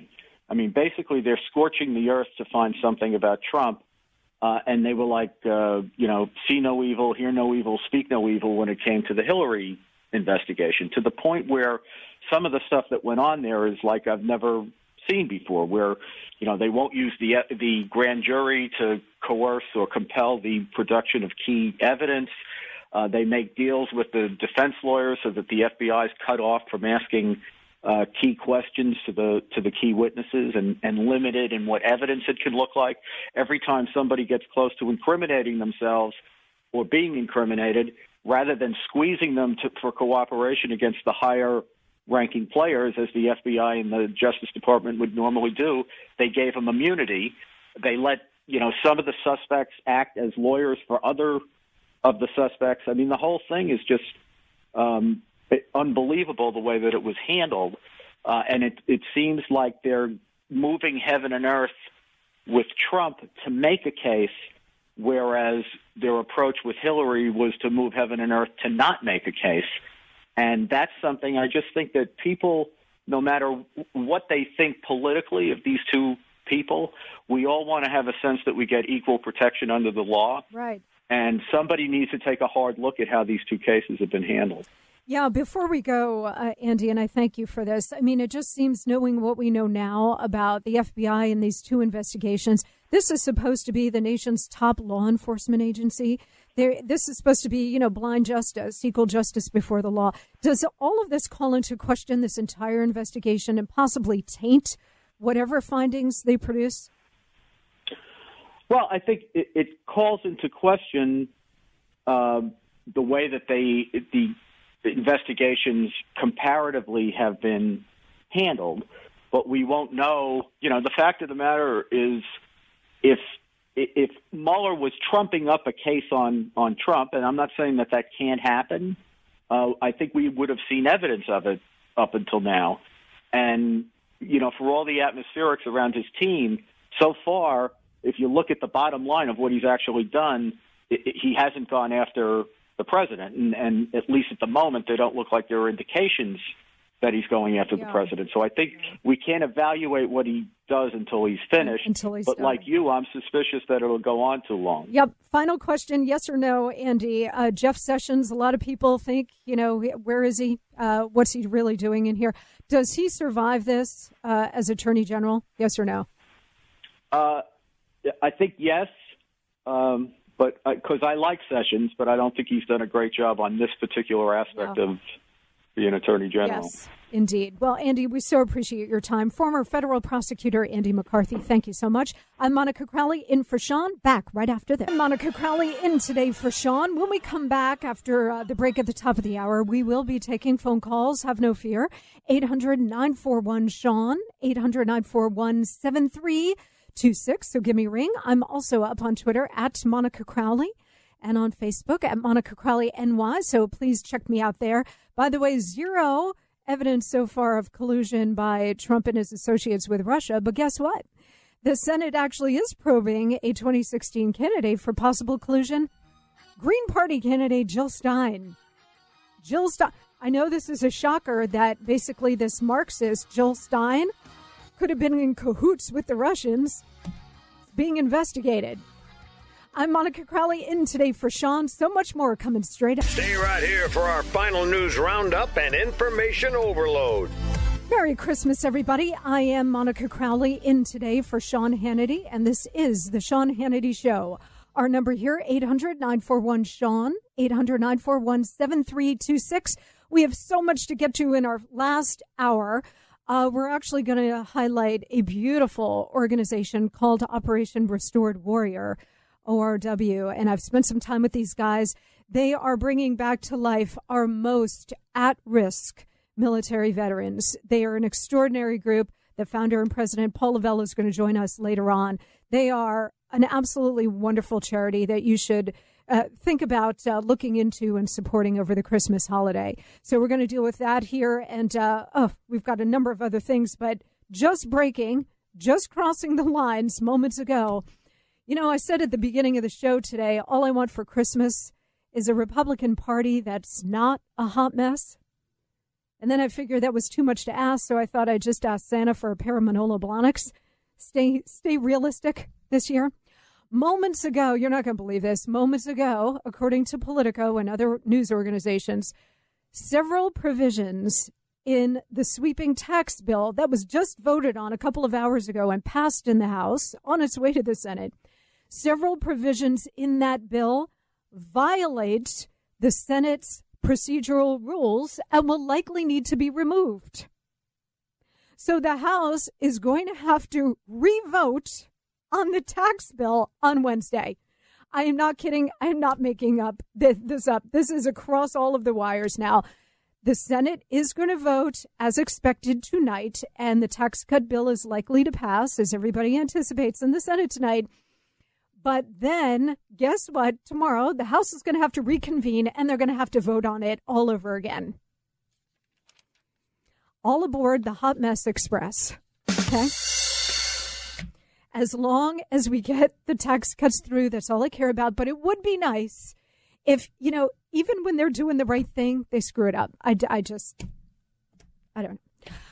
S6: I mean, basically, they're scorching the earth to find something about Trump, uh, and they were like, uh, you know, see no evil, hear no evil, speak no evil when it came to the Hillary investigation, to the point where some of the stuff that went on there is like I've never seen before, where, you know, they won't use the the grand jury to coerce or compel the production of key evidence. Uh, they make deals with the defense lawyers so that the F B I is cut off from asking uh, key questions to the to the key witnesses and, and limited in what evidence it could look like. Every time somebody gets close to incriminating themselves or being incriminated, rather than squeezing them to, for cooperation against the higher ranking players, as the F B I and the Justice Department would normally do, they gave them immunity. They let, you know, some of the suspects act as lawyers for other of the suspects. I mean, the whole thing is just um, unbelievable the way that it was handled. Uh, and it, it seems like they're moving heaven and earth with Trump to make a case, whereas their approach with Hillary was to move heaven and earth to not make a case. And that's something I just think that people, no matter what they think politically of these two people, we all want to have a sense that we get equal protection under the law.
S2: Right.
S6: And somebody needs to take a hard look at how these two cases have been handled.
S2: Yeah, before we go, uh, Andy, and I thank you for this, I mean, it just seems, knowing what we know now about the F B I and these two investigations, this is supposed to be the nation's top law enforcement agency. There, this is supposed to be, you know, blind justice, equal justice before the law. Does all of this call into question this entire investigation and possibly taint whatever findings they produce?
S6: Well, I think it, it calls into question uh, the way that they the, the investigations comparatively have been handled. But we won't know. You know, the fact of the matter is, if if Mueller was trumping up a case on, on Trump, and I'm not saying that that can't happen, uh, I think we would have seen evidence of it up until now. And, you know, for all the atmospherics around his team, so far, if you look at the bottom line of what he's actually done, it, it, he hasn't gone after the president. And, and at least at the moment, they don't look like there are indications that he's going after yeah. the president. So I think we can't evaluate what he does until he's finished.
S2: Until he's
S6: but
S2: done.
S6: Like you, I'm suspicious that it'll go on too long.
S2: Yep. Final question, yes or no, Andy? Uh, Jeff Sessions, a lot of people think, you know, where is he? Uh, what's he really doing in here? Does he survive this uh, as Attorney General? Yes or no?
S6: Uh, I think yes, um, but because uh, I like Sessions, but I don't think he's done a great job on this particular aspect no. of being Attorney General.
S2: Yes, indeed. Well, Andy, we so appreciate your time. Former federal prosecutor Andy McCarthy, thank you so much. I'm Monica Crowley, in for Sean, back right after this. I'm Monica Crowley, in today for Sean. When we come back after uh, the break at the top of the hour, we will be taking phone calls. Have no fear. eight hundred nine four one Sean, eight hundred nine four one seven three two six. So give me a ring. I'm also up on Twitter at Monica Crowley, and on Facebook at Monica Crowley N Y, so please check me out there. By the way, zero evidence so far of collusion by Trump and his associates with Russia, but guess what? The Senate actually is probing a twenty sixteen candidate for possible collusion. Green Party candidate Jill Stein. Jill Stein. I know this is a shocker that basically this Marxist, Jill Stein, could have been in cahoots with the Russians, being investigated. I'm Monica Crowley, in today for Sean. So much more coming straight up.
S7: Stay right here for our final news roundup and information overload.
S2: Merry Christmas, everybody. I am Monica Crowley, in today for Sean Hannity, and this is the Sean Hannity Show. Our number here, eight hundred nine four one Sean, eight hundred nine four one seven three two six. We have so much to get to in our last hour. Uh, we're actually going to highlight a beautiful organization called Operation Restored Warrior, O R W, and I've spent some time with these guys. They are bringing back to life our most at-risk military veterans. They are an extraordinary group. The founder and president, Paul Lavelle, is going to join us later on. They are an absolutely wonderful charity that you should uh, think about uh, looking into and supporting over the Christmas holiday. So we're going to deal with that here, and uh, oh, we've got a number of other things, but just breaking, just crossing the lines moments ago. You know, I said at the beginning of the show today, all I want for Christmas is a Republican Party that's not a hot mess. And then I figured that was too much to ask, so I thought I'd just ask Santa for a pair of Manolo Blahniks. Stay, stay realistic this year. Moments ago, you're not going to believe this, moments ago, according to Politico and other news organizations, several provisions in the sweeping tax bill that was just voted on a couple of hours ago and passed in the House on its way to the Senate, several provisions in that bill violate the Senate's procedural rules and will likely need to be removed. So the House is going to have to re-vote on the tax bill on Wednesday. I am not kidding. I am not making up this, this up. This is across all of the wires now. The Senate is going to vote as expected tonight, and the tax cut bill is likely to pass, as everybody anticipates, in the Senate tonight. But then, guess what? Tomorrow, the House is going to have to reconvene, and they're going to have to vote on it all over again. All aboard the Hot Mess Express. Okay? As long as we get the tax cuts through, that's all I care about. But it would be nice if, you know, even when they're doing the right thing, they screw it up. I, I just, I don't know.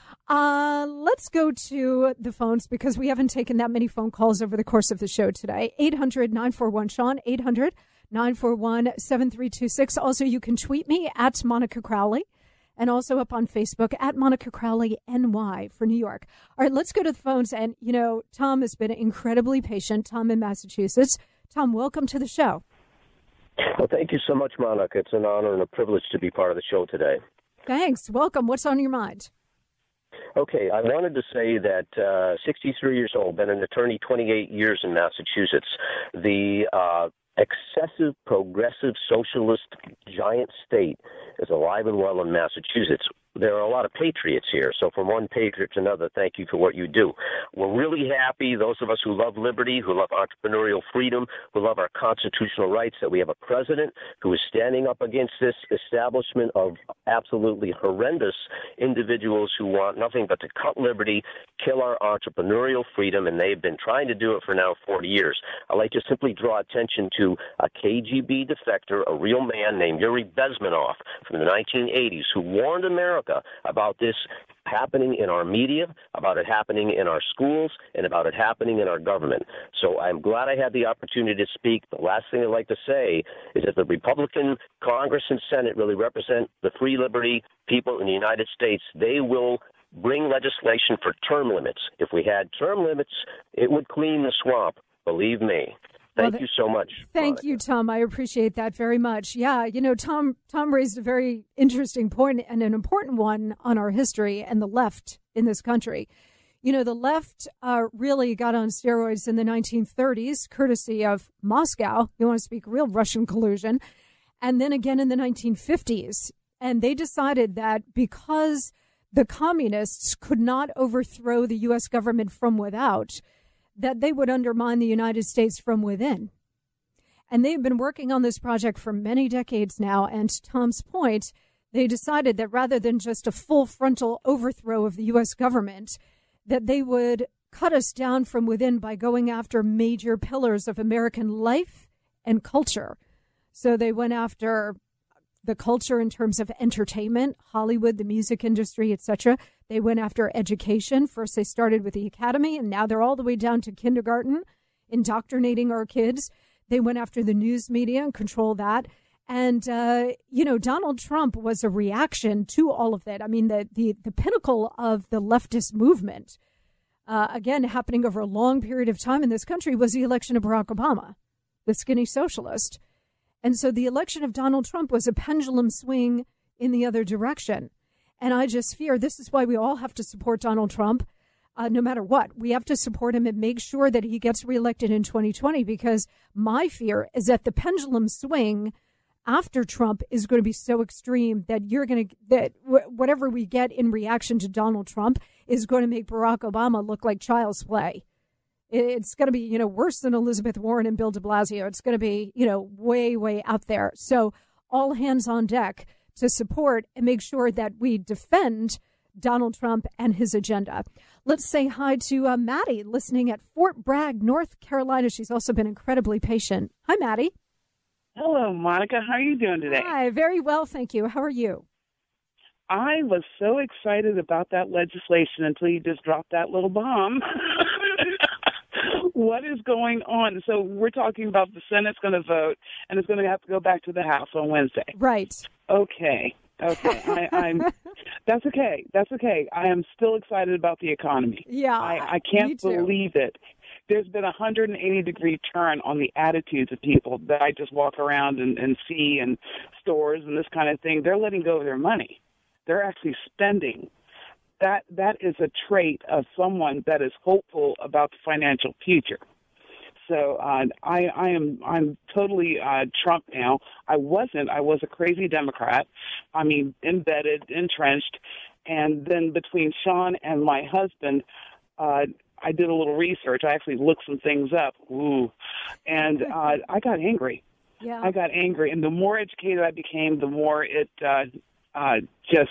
S2: Uh, let's go to the phones because we haven't taken that many phone calls over the course of the show today. eight hundred nine four one Sean, eight hundred nine four one seven three two six. Also, you can tweet me at Monica Crowley and also up on Facebook at Monica Crowley N Y for New York. All right, let's go to the phones. And, you know, Tom has been incredibly patient. Tom in Massachusetts. Tom, welcome to the show.
S8: Well, thank you so much, Monica. It's an honor and a privilege to be part of the show today.
S2: Thanks. Welcome. What's on your mind?
S8: Okay, I wanted to say that uh, sixty-three years old, been an attorney twenty-eight years in Massachusetts. The uh, excessive progressive socialist giant state is alive and well in Massachusetts. There are a lot of patriots here, so from one patriot to another, thank you for what you do. We're really happy, those of us who love liberty, who love entrepreneurial freedom, who love our constitutional rights, that we have a president who is standing up against this establishment of absolutely horrendous individuals who want nothing but to cut liberty, kill our entrepreneurial freedom, and they've been trying to do it for now forty years. I'd like to simply draw attention to a K G B defector, a real man named Yuri Bezmenov from the nineteen eighties, who warned America about this happening in our media, about it happening in our schools, and about it happening in our government. So I'm glad I had the opportunity to speak. The last thing I'd like to say is that the Republican Congress and Senate really represent the free liberty people in the United States. They will bring legislation for term limits. If we had term limits, it would clean the swamp, believe me. Thank well, you so much.
S2: Thank
S8: Monica.
S2: you, Tom. I appreciate that very much. Yeah, you know, Tom Tom raised a very interesting point and an important one on our history and the left in this country. You know, the left uh, really got on steroids in the nineteen thirties, courtesy of Moscow. You want to speak real Russian collusion. And then again in the nineteen fifties. And they decided that because the communists could not overthrow the U S government from without, that they would undermine the United States from within. And they've been working on this project for many decades now. And to Tom's point, they decided that rather than just a full frontal overthrow of the U S government, that they would cut us down from within by going after major pillars of American life and culture. So they went after the culture in terms of entertainment, Hollywood, the music industry, et cetera. They went after education. First, they started with the academy, and now they're all the way down to kindergarten, indoctrinating our kids. They went after the news media and control that. And, uh, you know, Donald Trump was a reaction to all of that. I mean, the, the, the pinnacle of the leftist movement, uh, again, happening over a long period of time in this country, was the election of Barack Obama, the skinny socialist. And so the election of Donald Trump was a pendulum swing in the other direction. And I just fear this is why we all have to support Donald Trump, uh, no matter what. We have to support him and make sure that he gets reelected in twenty twenty, because my fear is that the pendulum swing after Trump is going to be so extreme that you're going to that w- whatever we get in reaction to Donald Trump is going to make Barack Obama look like child's play. It's going to be, you know, worse than Elizabeth Warren and Bill de Blasio. It's going to be, you know, way, way out there. So all hands on deck to support and make sure that we defend Donald Trump and his agenda. Let's say hi to uh, Maddie, listening at Fort Bragg, North Carolina. She's also been incredibly patient. Hi, Maddie.
S9: Hello, Monica. How are you doing today?
S2: Hi, very well, thank you. How are you?
S9: I was so excited about that legislation until you just dropped that little bomb. What is going on? So we're talking about the Senate's going to vote, and it's going to have to go back to the House on Wednesday.
S2: Right.
S9: Okay. Okay. I, I'm. That's okay. That's okay. I am still excited about the economy.
S2: Yeah.
S9: I, I can't believe it. There's been a one hundred eighty degree turn on the attitudes of people that I just walk around and, and see in stores and this kind of thing. They're letting go of their money. They're actually spending. That that is a trait of someone that is hopeful about the financial future. So uh, I, I am I'm totally uh, Trump now. I wasn't. I was a crazy Democrat. I mean, embedded, entrenched, and then between Sean and my husband, uh, I did a little research. I actually looked some things up. Ooh, and uh, I got angry.
S2: Yeah.
S9: I got angry, and the more educated I became, the more it uh, uh, just.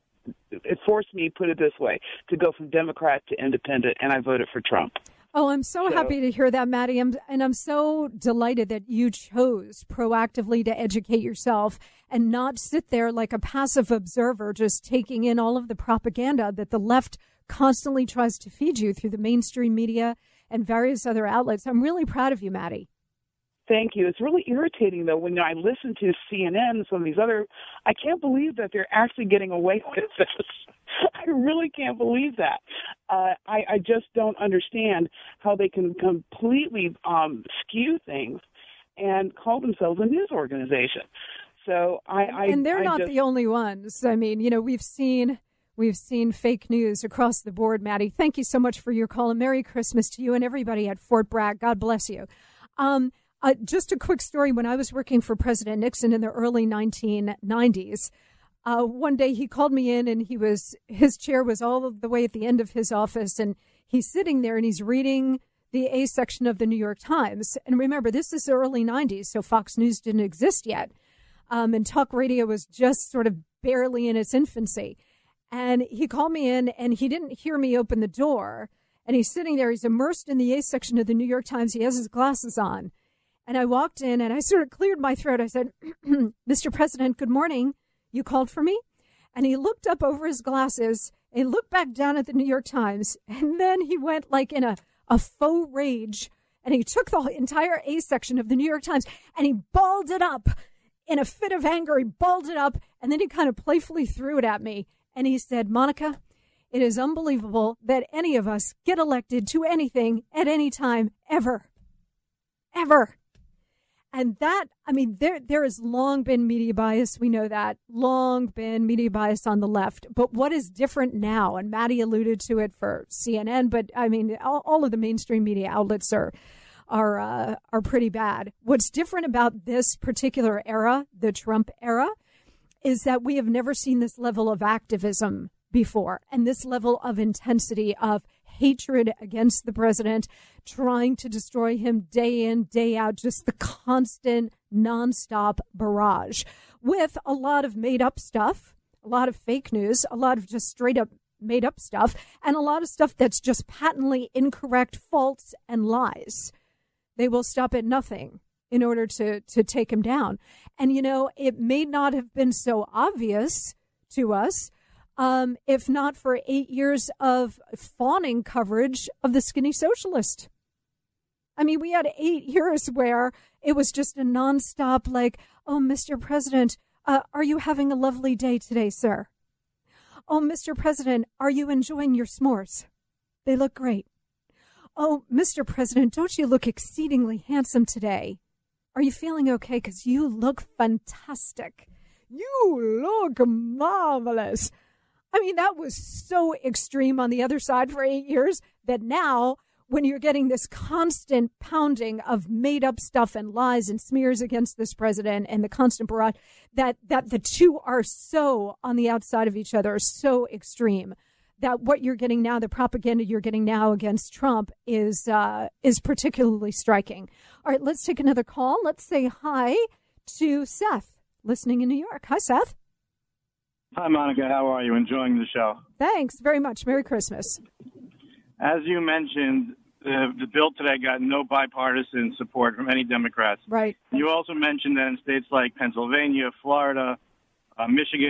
S9: It forced me, put it this way, to go from Democrat to independent, and I voted for Trump.
S2: Oh, I'm so, so happy to hear that, Maddie. I'm, and I'm so delighted that you chose proactively to educate yourself and not sit there like a passive observer, just taking in all of the propaganda that the left constantly tries to feed you through the mainstream media and various other outlets. I'm really proud of you, Maddie.
S9: Thank you. It's really irritating, though, when I listen to C N N and some of these other, I can't believe that they're actually getting away with this. I really can't believe that. Uh, I, I just don't understand how they can completely um, skew things and call themselves a news organization. So I, I
S2: and they're
S9: I
S2: not
S9: just,
S2: the only ones. I mean, you know, we've seen we've seen fake news across the board, Maddie. Thank you so much for your call, and Merry Christmas to you and everybody at Fort Bragg. God bless you. Um, Uh, just a quick story. When I was working for President Nixon in the early nineteen nineties, uh, one day he called me in and he was his chair was all the way at the end of his office. And he's sitting there and he's reading the A section of the New York Times. And remember, this is the early nineties, so Fox News didn't exist yet. Um, and talk radio was just sort of barely in its infancy. And he called me in and he didn't hear me open the door. And he's sitting there. He's immersed in the A section of the New York Times. He has his glasses on. And I walked in and I sort of cleared my throat. I said, Mister President, good morning. You called for me? And he looked up over his glasses and he looked back down at the New York Times. And then he went like in a, a faux rage. And he took the entire A section of the New York Times and he balled it up in a fit of anger. He balled it up and then he kind of playfully threw it at me. And he said, Monica, it is unbelievable that any of us get elected to anything at any time ever. Ever. And that, I mean, there there has long been media bias. We know that. Long been media bias on the left. But what is different now? And Maddie alluded to it for C N N, but I mean, all, all of the mainstream media outlets are are uh, are pretty bad. What's different about this particular era, the Trump era, is that we have never seen this level of activism before and this level of intensity of hatred against the president, trying to destroy him day in, day out, just the constant, nonstop barrage with a lot of made up stuff, a lot of fake news, a lot of just straight up made up stuff, and a lot of stuff that's just patently incorrect, false, and lies. They will stop at nothing in order to, to take him down. And, you know, it may not have been so obvious to us, Um, if not for eight years of fawning coverage of the skinny socialist. I mean, we had eight years where it was just a nonstop like, oh, Mister President, uh, are you having a lovely day today, sir? Oh, Mister President, are you enjoying your s'mores? They look great. Oh, Mister President, don't you look exceedingly handsome today? Are you feeling okay? Because you look fantastic. You look marvelous. I mean, that was so extreme on the other side for eight years that now when you're getting this constant pounding of made up stuff and lies and smears against this president and the constant barrage, that, that the two are so on the outside of each other, so extreme that what you're getting now, the propaganda you're getting now against Trump is, uh, is particularly striking. All right, let's take another call. Let's say hi to Seth, listening in New York. Hi, Seth.
S10: Hi, Monica. How are you? Enjoying the show?
S2: Thanks very much. Merry Christmas.
S10: As you mentioned, the, the bill today got no bipartisan support from any Democrats.
S2: Right.
S10: You also mentioned that in states like Pennsylvania, Florida, uh, Michigan,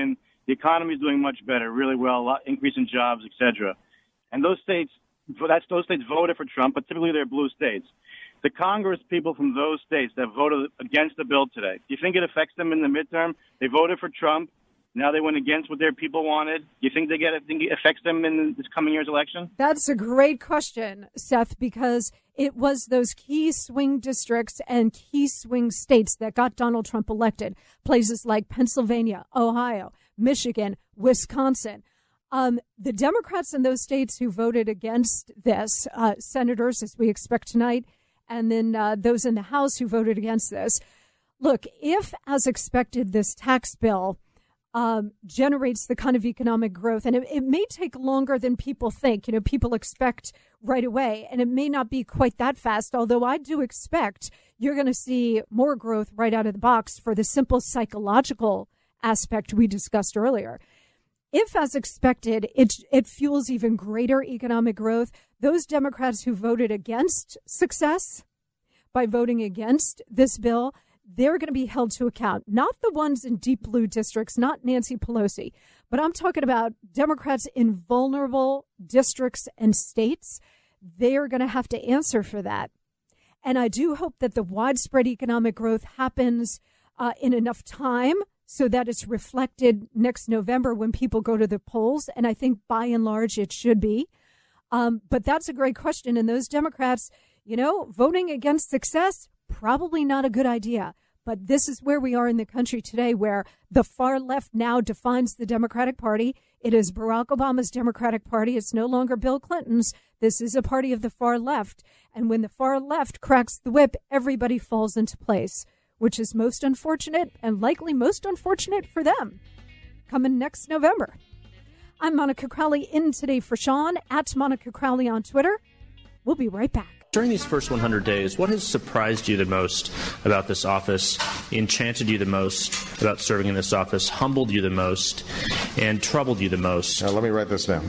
S10: The economy is doing much better, really well, a lot, increase in jobs, et cetera. And those states, that's those states voted for Trump, but typically they're blue states. The Congress people from those states that voted against the bill today, do you think it affects them in the midterm? They voted for Trump. Now they went against what their people wanted. Do you think they get it, think it affects them in this coming year's election?
S2: That's a great question, Seth, because it was those key swing districts and key swing states that got Donald Trump elected. Places like Pennsylvania, Ohio, Michigan, Wisconsin. Um, the Democrats in those states who voted against this, uh, senators, as we expect tonight, and then uh, those in the House who voted against this. Look, if, as expected, this tax bill um, generates the kind of economic growth, and it, it may take longer than people think. You know, people expect right away, and it may not be quite that fast, although I do expect you're going to see more growth right out of the box for the simple psychological aspect we discussed earlier. If, as expected, it it fuels even greater economic growth, those Democrats who voted against success by voting against this bill, they're going to be held to account. Not the ones in deep blue districts, not Nancy Pelosi, but I'm talking about Democrats in vulnerable districts and states. They are going to have to answer for that. And I do hope that the widespread economic growth happens uh, in enough time so that it's reflected next November when people go to the polls. And I think by and large it should be. Um, but that's a great question. And those Democrats, you know, voting against success, probably not a good idea. But this is where we are in the country today, where the far left now defines the Democratic Party. It is Barack Obama's Democratic Party. It's no longer Bill Clinton's. This is a party of the far left. And when the far left cracks the whip, everybody falls into place, which is most unfortunate and likely most unfortunate for them coming next November. I'm Monica Crowley, in today for Sean, at Monica Crowley on Twitter. We'll be right back.
S11: During these first one hundred days, what has surprised you the most about this office, enchanted you the most about serving in this office, humbled you the most, and troubled you the most?
S12: Now, let me write this down.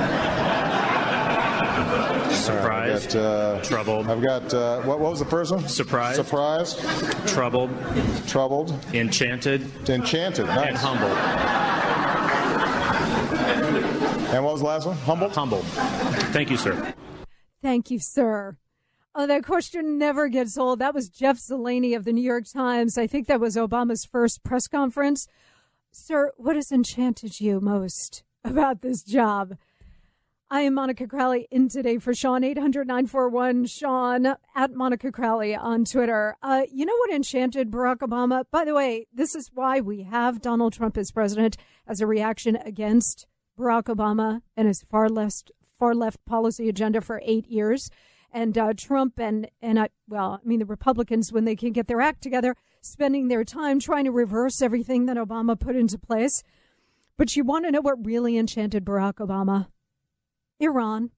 S11: Surprised,
S12: right, uh,
S11: troubled.
S12: I've got, uh, what, what was the first one?
S11: Surprised.
S12: Surprised.
S11: Troubled.
S12: Troubled.
S11: Enchanted.
S12: Enchanted. Nice.
S11: And humbled.
S12: And what was the last one? Humbled?
S11: Humbled. Thank you, sir.
S2: Thank you, sir. Oh, that question never gets old. That was Jeff Zeleny of the New York Times. I think that was Obama's first press conference. Sir, what has enchanted you most about this job? I am Monica Crowley, in today for Sean, eight hundred nine four one Sean, at Monica Crowley on Twitter. Uh, you know what enchanted Barack Obama? By the way, this is why we have Donald Trump as president, as a reaction against Barack Obama and his far left, far left policy agenda for eight years. And uh, Trump and, and I, well, I mean, the Republicans, when they can get their act together, spending their time trying to reverse everything that Obama put into place. But you want to know what really enchanted Barack Obama? Iran,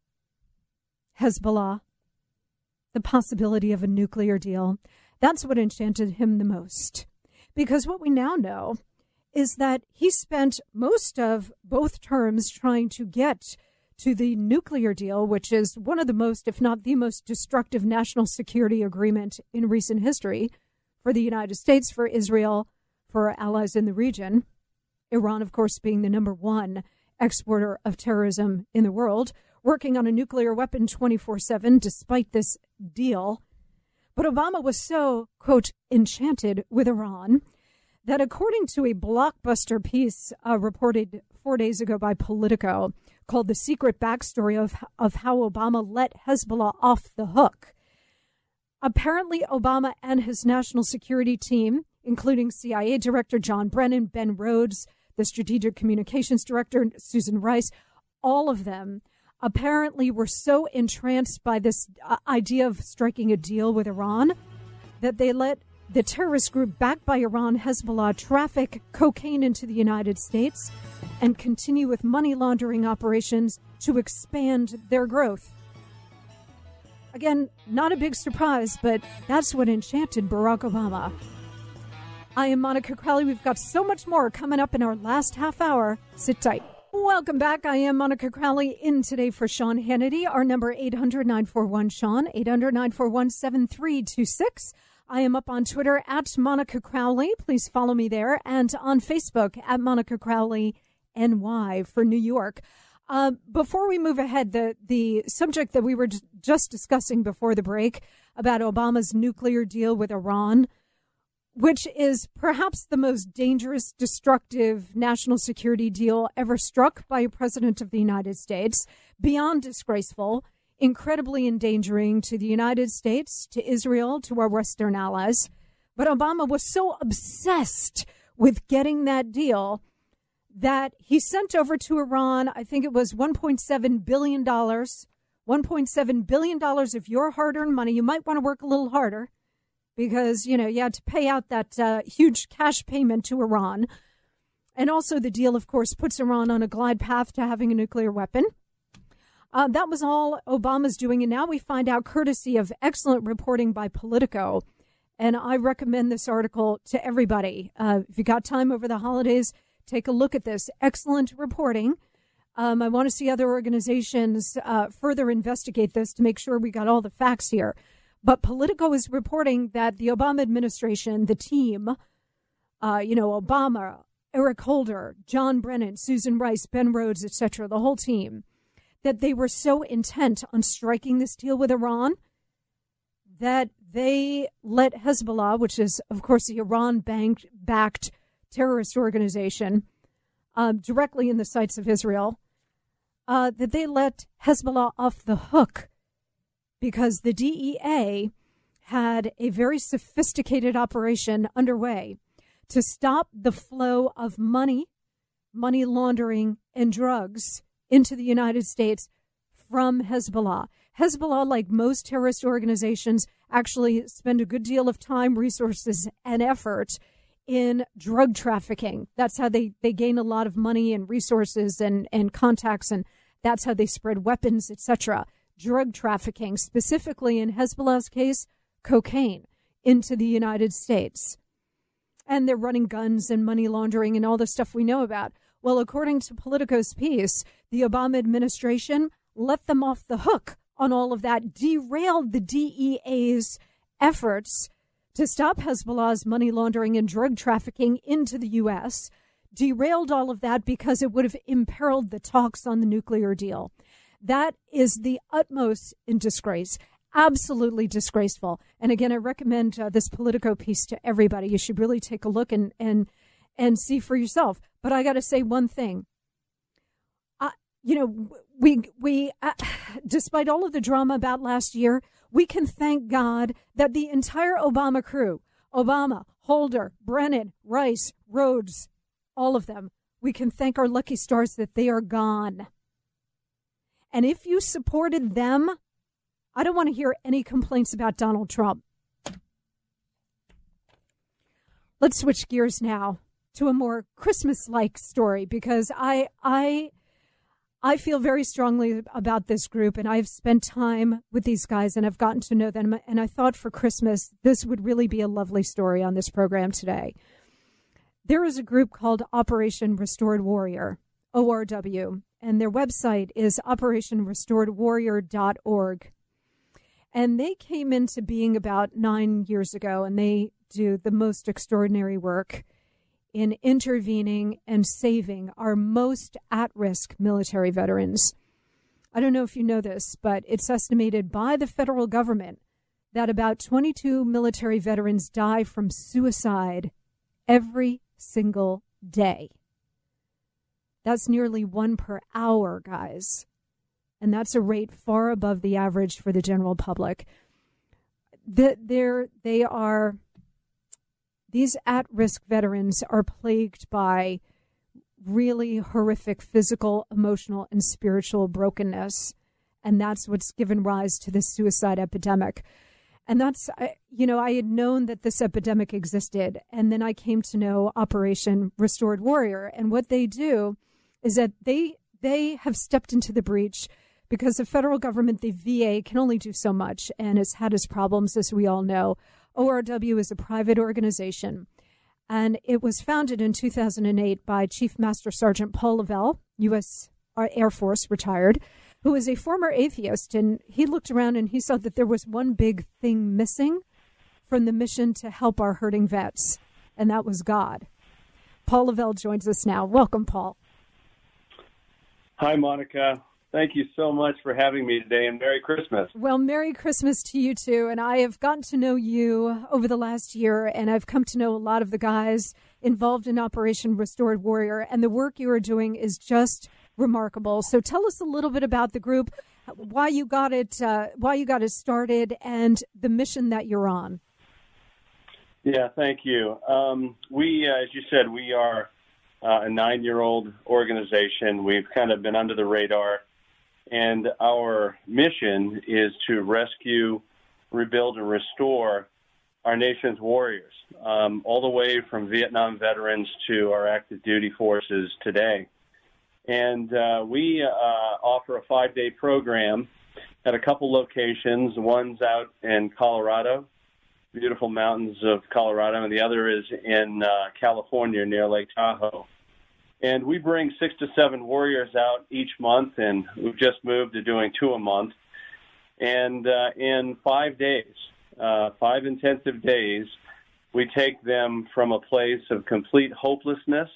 S2: Hezbollah, the possibility of a nuclear deal. That's what enchanted him the most. Because what we now know is that he spent most of both terms trying to get to the nuclear deal, which is one of the most, if not the most destructive national security agreement in recent history for the United States, for Israel, for our allies in the region. Iran, of course, being the number one exporter of terrorism in the world, working on a nuclear weapon twenty-four seven despite this deal. But Obama was so, quote, enchanted with Iran that according to a blockbuster piece uh, reported four days ago by Politico called The Secret Backstory of, of How Obama Let Hezbollah Off the Hook, apparently Obama and his national security team, including C I A Director John Brennan, Ben Rhodes, the Strategic Communications Director, Susan Rice, all of them apparently were so entranced by this uh, idea of striking a deal with Iran that they let the terrorist group backed by Iran, Hezbollah, traffic cocaine into the United States and continue with money laundering operations to expand their growth. Again, not a big surprise, but that's what enchanted Barack Obama. I am Monica Crowley. We've got so much more coming up in our last half hour. Sit tight. Welcome back. I am Monica Crowley, in today for Sean Hannity. Our number eight hundred nine four one Sean, eight hundred nine four one seven three two six. I am up on Twitter at Monica Crowley. Please follow me there. And on Facebook at Monica Crowley N Y for New York. Uh, before we move ahead, the, the subject that we were j- just discussing before the break about Obama's nuclear deal with Iran, which is perhaps the most dangerous, destructive national security deal ever struck by a president of the United States, beyond disgraceful, incredibly endangering to the United States, to Israel, to our Western allies. But Obama was so obsessed with getting that deal that he sent over to Iran, I think it was one point seven billion dollars, one point seven billion dollars of your hard-earned money. You might want to work a little harder because, you know, you had to pay out that uh, huge cash payment to Iran. And also the deal, of course, puts Iran on a glide path to having a nuclear weapon. Uh, that was all Obama's doing. And now we find out, courtesy of excellent reporting by Politico, and I recommend this article to everybody. Uh, if you got time over the holidays, take a look at this. Excellent reporting. Um, I want to see other organizations uh, further investigate this to make sure we got all the facts here. But Politico is reporting that the Obama administration, the team, uh, you know, Obama, Eric Holder, John Brennan, Susan Rice, Ben Rhodes, et cetera, the whole team, that they were so intent on striking this deal with Iran that they let Hezbollah, which is, of course, the Iran-backed terrorist organization, um, directly in the sights of Israel, uh, that they let Hezbollah off the hook because the D E A had a very sophisticated operation underway to stop the flow of money, money laundering, and drugs into the United States from Hezbollah. Hezbollah, like most terrorist organizations, actually spend a good deal of time, resources, and effort in drug trafficking. That's how they, they gain a lot of money and resources and, and contacts, and that's how they spread weapons, et cetera. Drug trafficking, specifically in Hezbollah's case, cocaine, into the United States. And they're running guns and money laundering and all the stuff we know about. Well, according to Politico's piece, the Obama administration let them off the hook on all of that, derailed the D E A's efforts to stop Hezbollah's money laundering and drug trafficking into the U S, derailed all of that because it would have imperiled the talks on the nuclear deal. That is the utmost in disgrace, absolutely disgraceful. And again, I recommend uh, this Politico piece to everybody. You should really take a look and and and see for yourself. But I got to say one thing. Uh, you know, we we uh, despite all of the drama about last year, we can thank God that the entire Obama crew, Obama, Holder, Brennan, Rice, Rhodes, all of them, we can thank our lucky stars that they are gone. And if you supported them, I don't want to hear any complaints about Donald Trump. Let's switch gears now to a more Christmas-like story, because I I I feel very strongly about this group, and I've spent time with these guys and I've gotten to know them. And I thought for Christmas, this would really be a lovely story on this program today. There is a group called Operation Restored Warrior, O R W, and their website is operation restored warrior dot org. And they came into being about nine years ago, and they do the most extraordinary work in intervening and saving our most at-risk military veterans. I don't know if you know this, but it's estimated by the federal government that about twenty-two military veterans die from suicide every single day. That's nearly one per hour, guys. And that's a rate far above the average for the general public. The, they're, they are, these at-risk veterans are plagued by really horrific physical, emotional, and spiritual brokenness. And that's what's given rise to this suicide epidemic. And that's, you know, I had known that this epidemic existed. And then I came to know Operation Restored Warrior. And what they do is that they they have stepped into the breach because the federal government, the V A, can only do so much and has had its problems, as we all know. O R W is a private organization, and it was founded in two thousand eight by Chief Master Sergeant Paul Lavelle, U S Air Force, retired, who is a former atheist, and he looked around and he saw that there was one big thing missing from the mission to help our hurting vets, and that was God. Paul Lavelle joins us now. Welcome, Paul.
S13: Hi, Monica. Thank you so much for having me today, and Merry Christmas.
S2: Well, Merry Christmas to you, too. And I have gotten to know you over the last year, and I've come to know a lot of the guys involved in Operation Restored Warrior, and the work you are doing is just remarkable. So tell us a little bit about the group, why you got it, uh, why you got it started, and the mission that you're on.
S13: Yeah, thank you. Um, we, uh, as you said, we are uh, a nine-year-old organization. We've kind of been under the radar, and our mission is to rescue, rebuild, and restore our nation's warriors, um, all the way from Vietnam veterans to our active duty forces today. And uh, we uh, offer a five-day program at a couple locations. One's out in Colorado, beautiful mountains of Colorado, and the other is in uh, California near Lake Tahoe. And we bring six to seven warriors out each month, and we've just moved to doing two a month. And uh, in five days, uh, five intensive days, we take them from a place of complete hopelessness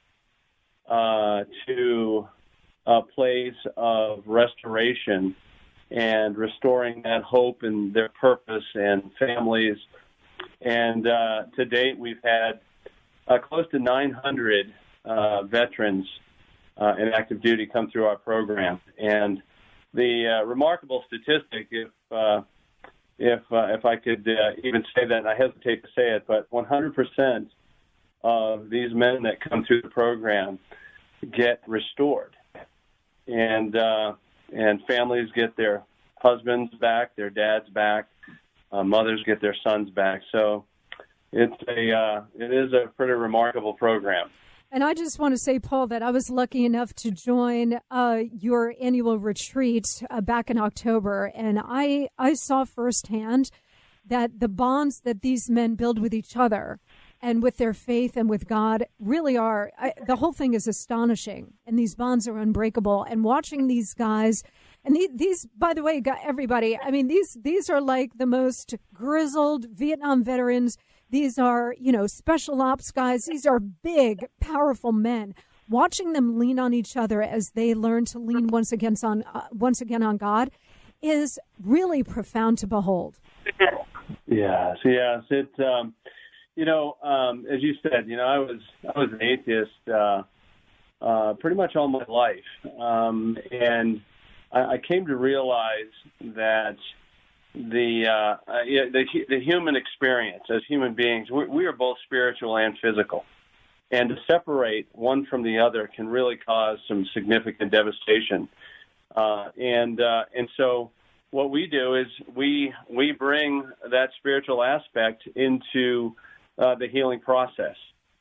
S13: uh, to a place of restoration and restoring that hope and their purpose and families. And uh, to date, we've had uh, close to nine hundred uh, veterans uh, in active duty come through our program. And the uh, remarkable statistic, if uh, if uh, if I could uh, even say that, and I hesitate to say it, but one hundred percent of these men that come through the program get restored, and uh, and families get their husbands back, their dads back, uh, mothers get their sons back. So it's a uh, it is a pretty remarkable program.
S2: And I just want to say, Paul, that I was lucky enough to join uh, your annual retreat uh, back in October, and I, I saw firsthand that the bonds that these men build with each other and with their faith and with God really are, I, the whole thing is astonishing, and these bonds are unbreakable. And watching these guys, and these, these by the way, everybody, I mean, these these are like the most grizzled Vietnam veterans. These are, you know, special ops guys. These are big, powerful men. Watching them lean on each other as they learn to lean once again on uh, once again on God is really profound to behold.
S13: Yes, yes. It, um, you know, um, as you said, you know, I was I was an atheist uh, uh, pretty much all my life, um, and I, I came to realize that the uh, the the human experience as human beings, we, we are both spiritual and physical, and to separate one from the other can really cause some significant devastation. Uh, and uh, and so what we do is we we bring that spiritual aspect into uh, the healing process.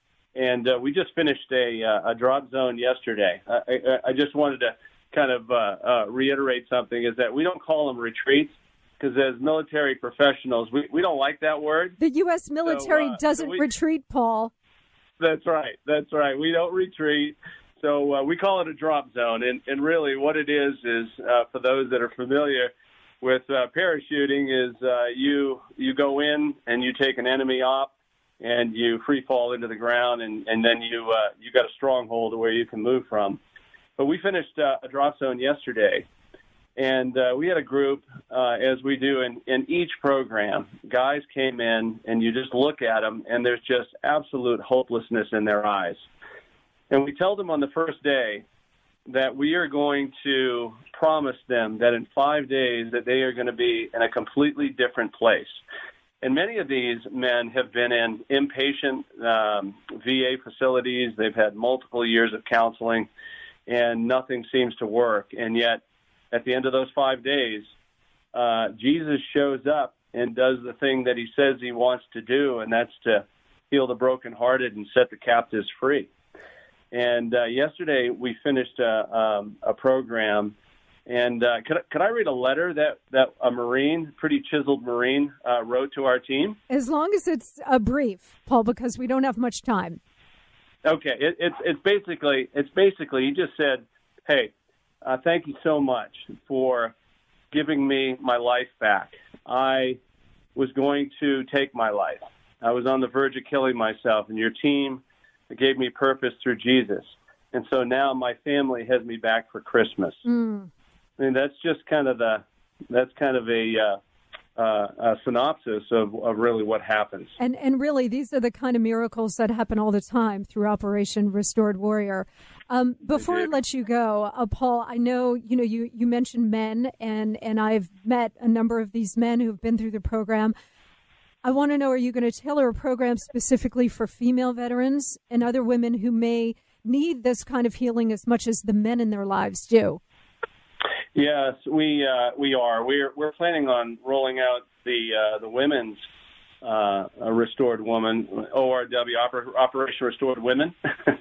S13: And uh, we just finished a uh, a drop zone yesterday. I, I, I just wanted to kind of uh, uh, reiterate something: is that we don't call them retreats. Because as military professionals, we, we don't like that word.
S2: The U S military so, uh, doesn't we, retreat, Paul.
S13: That's right. That's right. We don't retreat. So uh, we call it a drop zone. And, and really what it is is, uh, for those that are familiar with uh, parachuting, is uh, you you go in and you take an enemy op and you free fall into the ground, and, and then you, uh, you got a stronghold where you can move from. But we finished uh, a drop zone yesterday. And uh, we had a group, uh, as we do in, in each program. Guys came in, and you just look at them, and there's just absolute hopelessness in their eyes. And we tell them on the first day that we are going to promise them that in five days that they are going to be in a completely different place. And many of these men have been in inpatient um, V A facilities. They've had multiple years of counseling, and nothing seems to work. And yet, at the end of those five days, uh, Jesus shows up and does the thing that he says he wants to do, and that's to heal the brokenhearted and set the captives free. And uh, yesterday we finished a, um, a program, and uh, could, could I read a letter that, that a Marine, pretty chiseled Marine, uh, wrote to our team?
S2: As long as it's a brief, Paul, because we don't have much time.
S13: Okay, it, it's it's basically it's basically he just said, hey. Uh, thank you so much for giving me my life back. I was going to take my life. I was on the verge of killing myself, and your team gave me purpose through Jesus. and so now my family has me back for Christmas.
S2: Mm.
S13: I mean, that's just kind of the that's kind of a, uh, uh, a synopsis of, of really what happens.
S2: And and really, these are the kind of miracles that happen all the time through Operation Restored Warrior. Um, before I let you go, uh, Paul, I know you know you, you mentioned men, and, and I've met a number of these men who've been through the program. I want to know: are you going to tailor a program specifically for female veterans and other women who may need this kind of healing as much as the men in their lives do?
S13: Yes, we uh, we are. We're we're planning on rolling out the uh, the women's uh, Restored Woman, O R W, Oper- Operation Restored Women,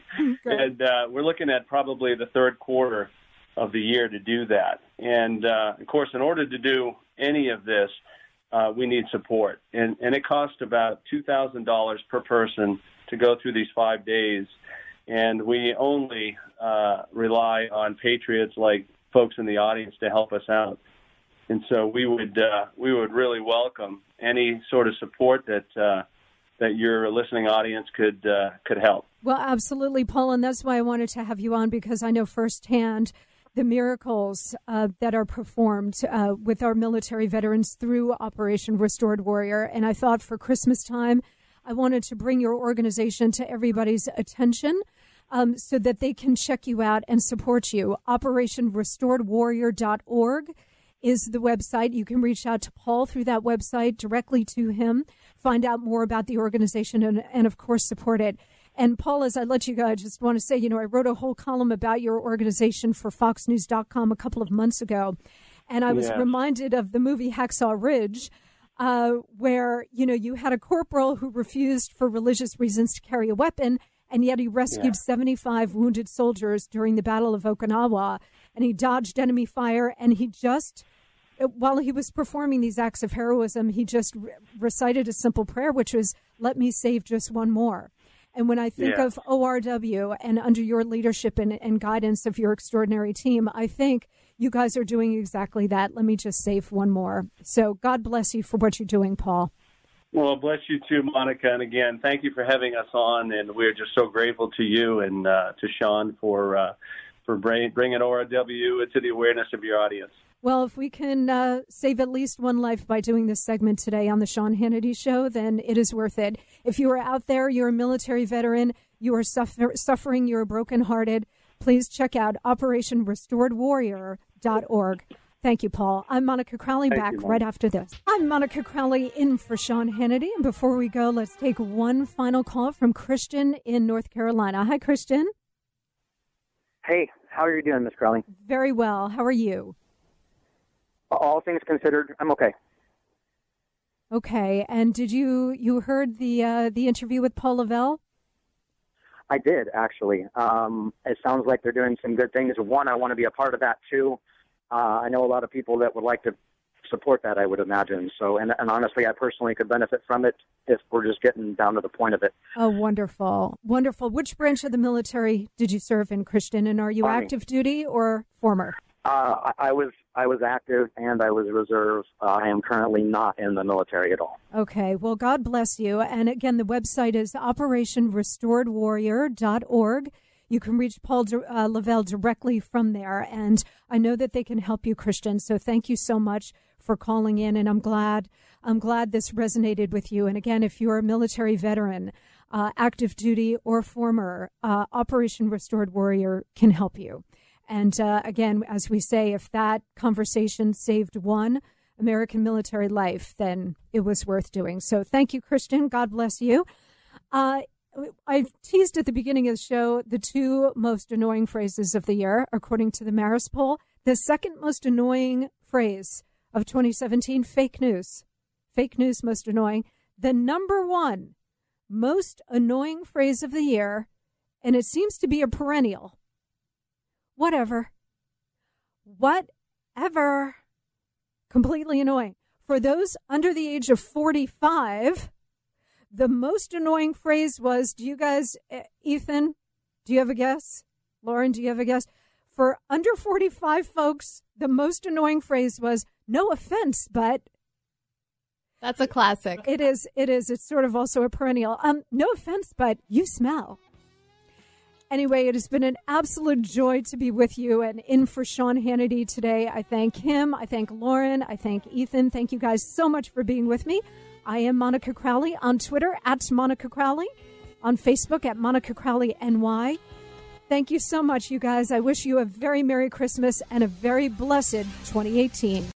S13: and uh, we're looking at probably the third quarter of the year to do that. And uh, of course, in order to do any of this, uh, we need support, and and it costs about two thousand dollars per person to go through these five days, and we only uh, rely on patriots like folks in the audience to help us out. And so we would uh, we would really welcome any sort of support that uh, that your listening audience could uh, could help.
S2: Well, absolutely, Paul, and that's why I wanted to have you on, because I know firsthand the miracles uh, that are performed uh, with our military veterans through Operation Restored Warrior. And I thought for Christmas time, I wanted to bring your organization to everybody's attention, Um, so that they can check you out and support you. Operation Restored Warrior dot org is the website. You can reach out to Paul through that website, directly to him, find out more about the organization, and, and of course, support it. And Paul, as I let you go, I just want to say, you know, I wrote a whole column about your organization for fox news dot com a couple of months ago, and I was
S14: Yeah.
S2: reminded of the movie Hacksaw Ridge, uh, where, you know, you had a corporal who refused for religious reasons to carry a weapon, and yet he rescued
S14: Yeah.
S2: seventy-five wounded soldiers during the Battle of Okinawa, and he dodged enemy fire, and he just, while he was performing these acts of heroism, he just re- recited a simple prayer, which was, "Let me save just one more." And when I think
S14: Yeah.
S2: of O R W and under your leadership and, and guidance of your extraordinary team, I think you guys are doing exactly that. Let me just save one more. So God bless you for what you're doing, Paul.
S13: Well, bless you too, Monica. And again, thank you for having us on. And we're just so grateful to you and uh, to Sean for uh, for bring, bringing O R W into the awareness of your audience.
S2: Well, if we can uh, save at least one life by doing this segment today on the Sean Hannity Show, then it is worth it. If you are out there, you're a military veteran, you are suffer- suffering, you're brokenhearted, please check out Operation Restored Warrior dot org. Thank you, Paul. I'm Monica Crowley,
S14: Thank
S2: back
S14: you, Monica.
S2: right after this. I'm Monica Crowley in for Sean Hannity. And before we go, let's take one final call from Christian in North Carolina. Hi, Christian.
S15: Hey, how are you doing, Miss Crowley?
S2: Very well. How are you?
S15: All things considered, I'm okay.
S2: Okay. And did you you heard the uh, the interview with Paul Lavelle?
S15: I did, actually. Um, it sounds like they're doing some good things. One, I want to be a part of that, too. Uh, I know a lot of people that would like to support that, I would imagine. So, and, and honestly, I personally could benefit from it if we're just getting down to the point of it.
S2: Oh, wonderful. Wonderful. Which branch of the military did you serve in, Christian? And are you
S15: Army.
S2: active duty or former?
S15: Uh, I, I was I was active and I was reserve. Uh, I am currently not in the military at all.
S2: Okay. Well, God bless you. And again, the website is Operation Restored Warrior dot org. You can reach Paul uh, Lavelle directly from there. And I know that they can help you, Christian. So thank you so much for calling in. And I'm glad I'm glad this resonated with you. And again, if you're a military veteran, uh, active duty or former, uh, Operation Restored Warrior can help you. And uh, again, as we say, if that conversation saved one American military life, then it was worth doing. So thank you, Christian. God bless you. Uh, I teased at the beginning of the show the two most annoying phrases of the year, according to the Marist poll. The second most annoying phrase of twenty seventeen, fake news. Fake news most annoying. The number one most annoying phrase of the year, and it seems to be a perennial. Whatever. Whatever. Completely annoying. For those under the age of forty-five, the most annoying phrase was, do you guys, uh, Ethan, do you have a guess? Lauren, do you have a guess? For under forty-five folks, the most annoying phrase was, no offense, but.
S3: That's a classic.
S2: It is. It is. It's sort of also a perennial. Um, no offense, but you smell. Anyway, it has been an absolute joy to be with you and in for Sean Hannity today. I thank him. I thank Lauren. I thank Ethan. Thank you guys so much for being with me. I am Monica Crowley on Twitter at Monica Crowley, on Facebook at Monica Crowley N Y. Thank you so much, you guys. I wish you a very Merry Christmas and a very blessed twenty eighteen.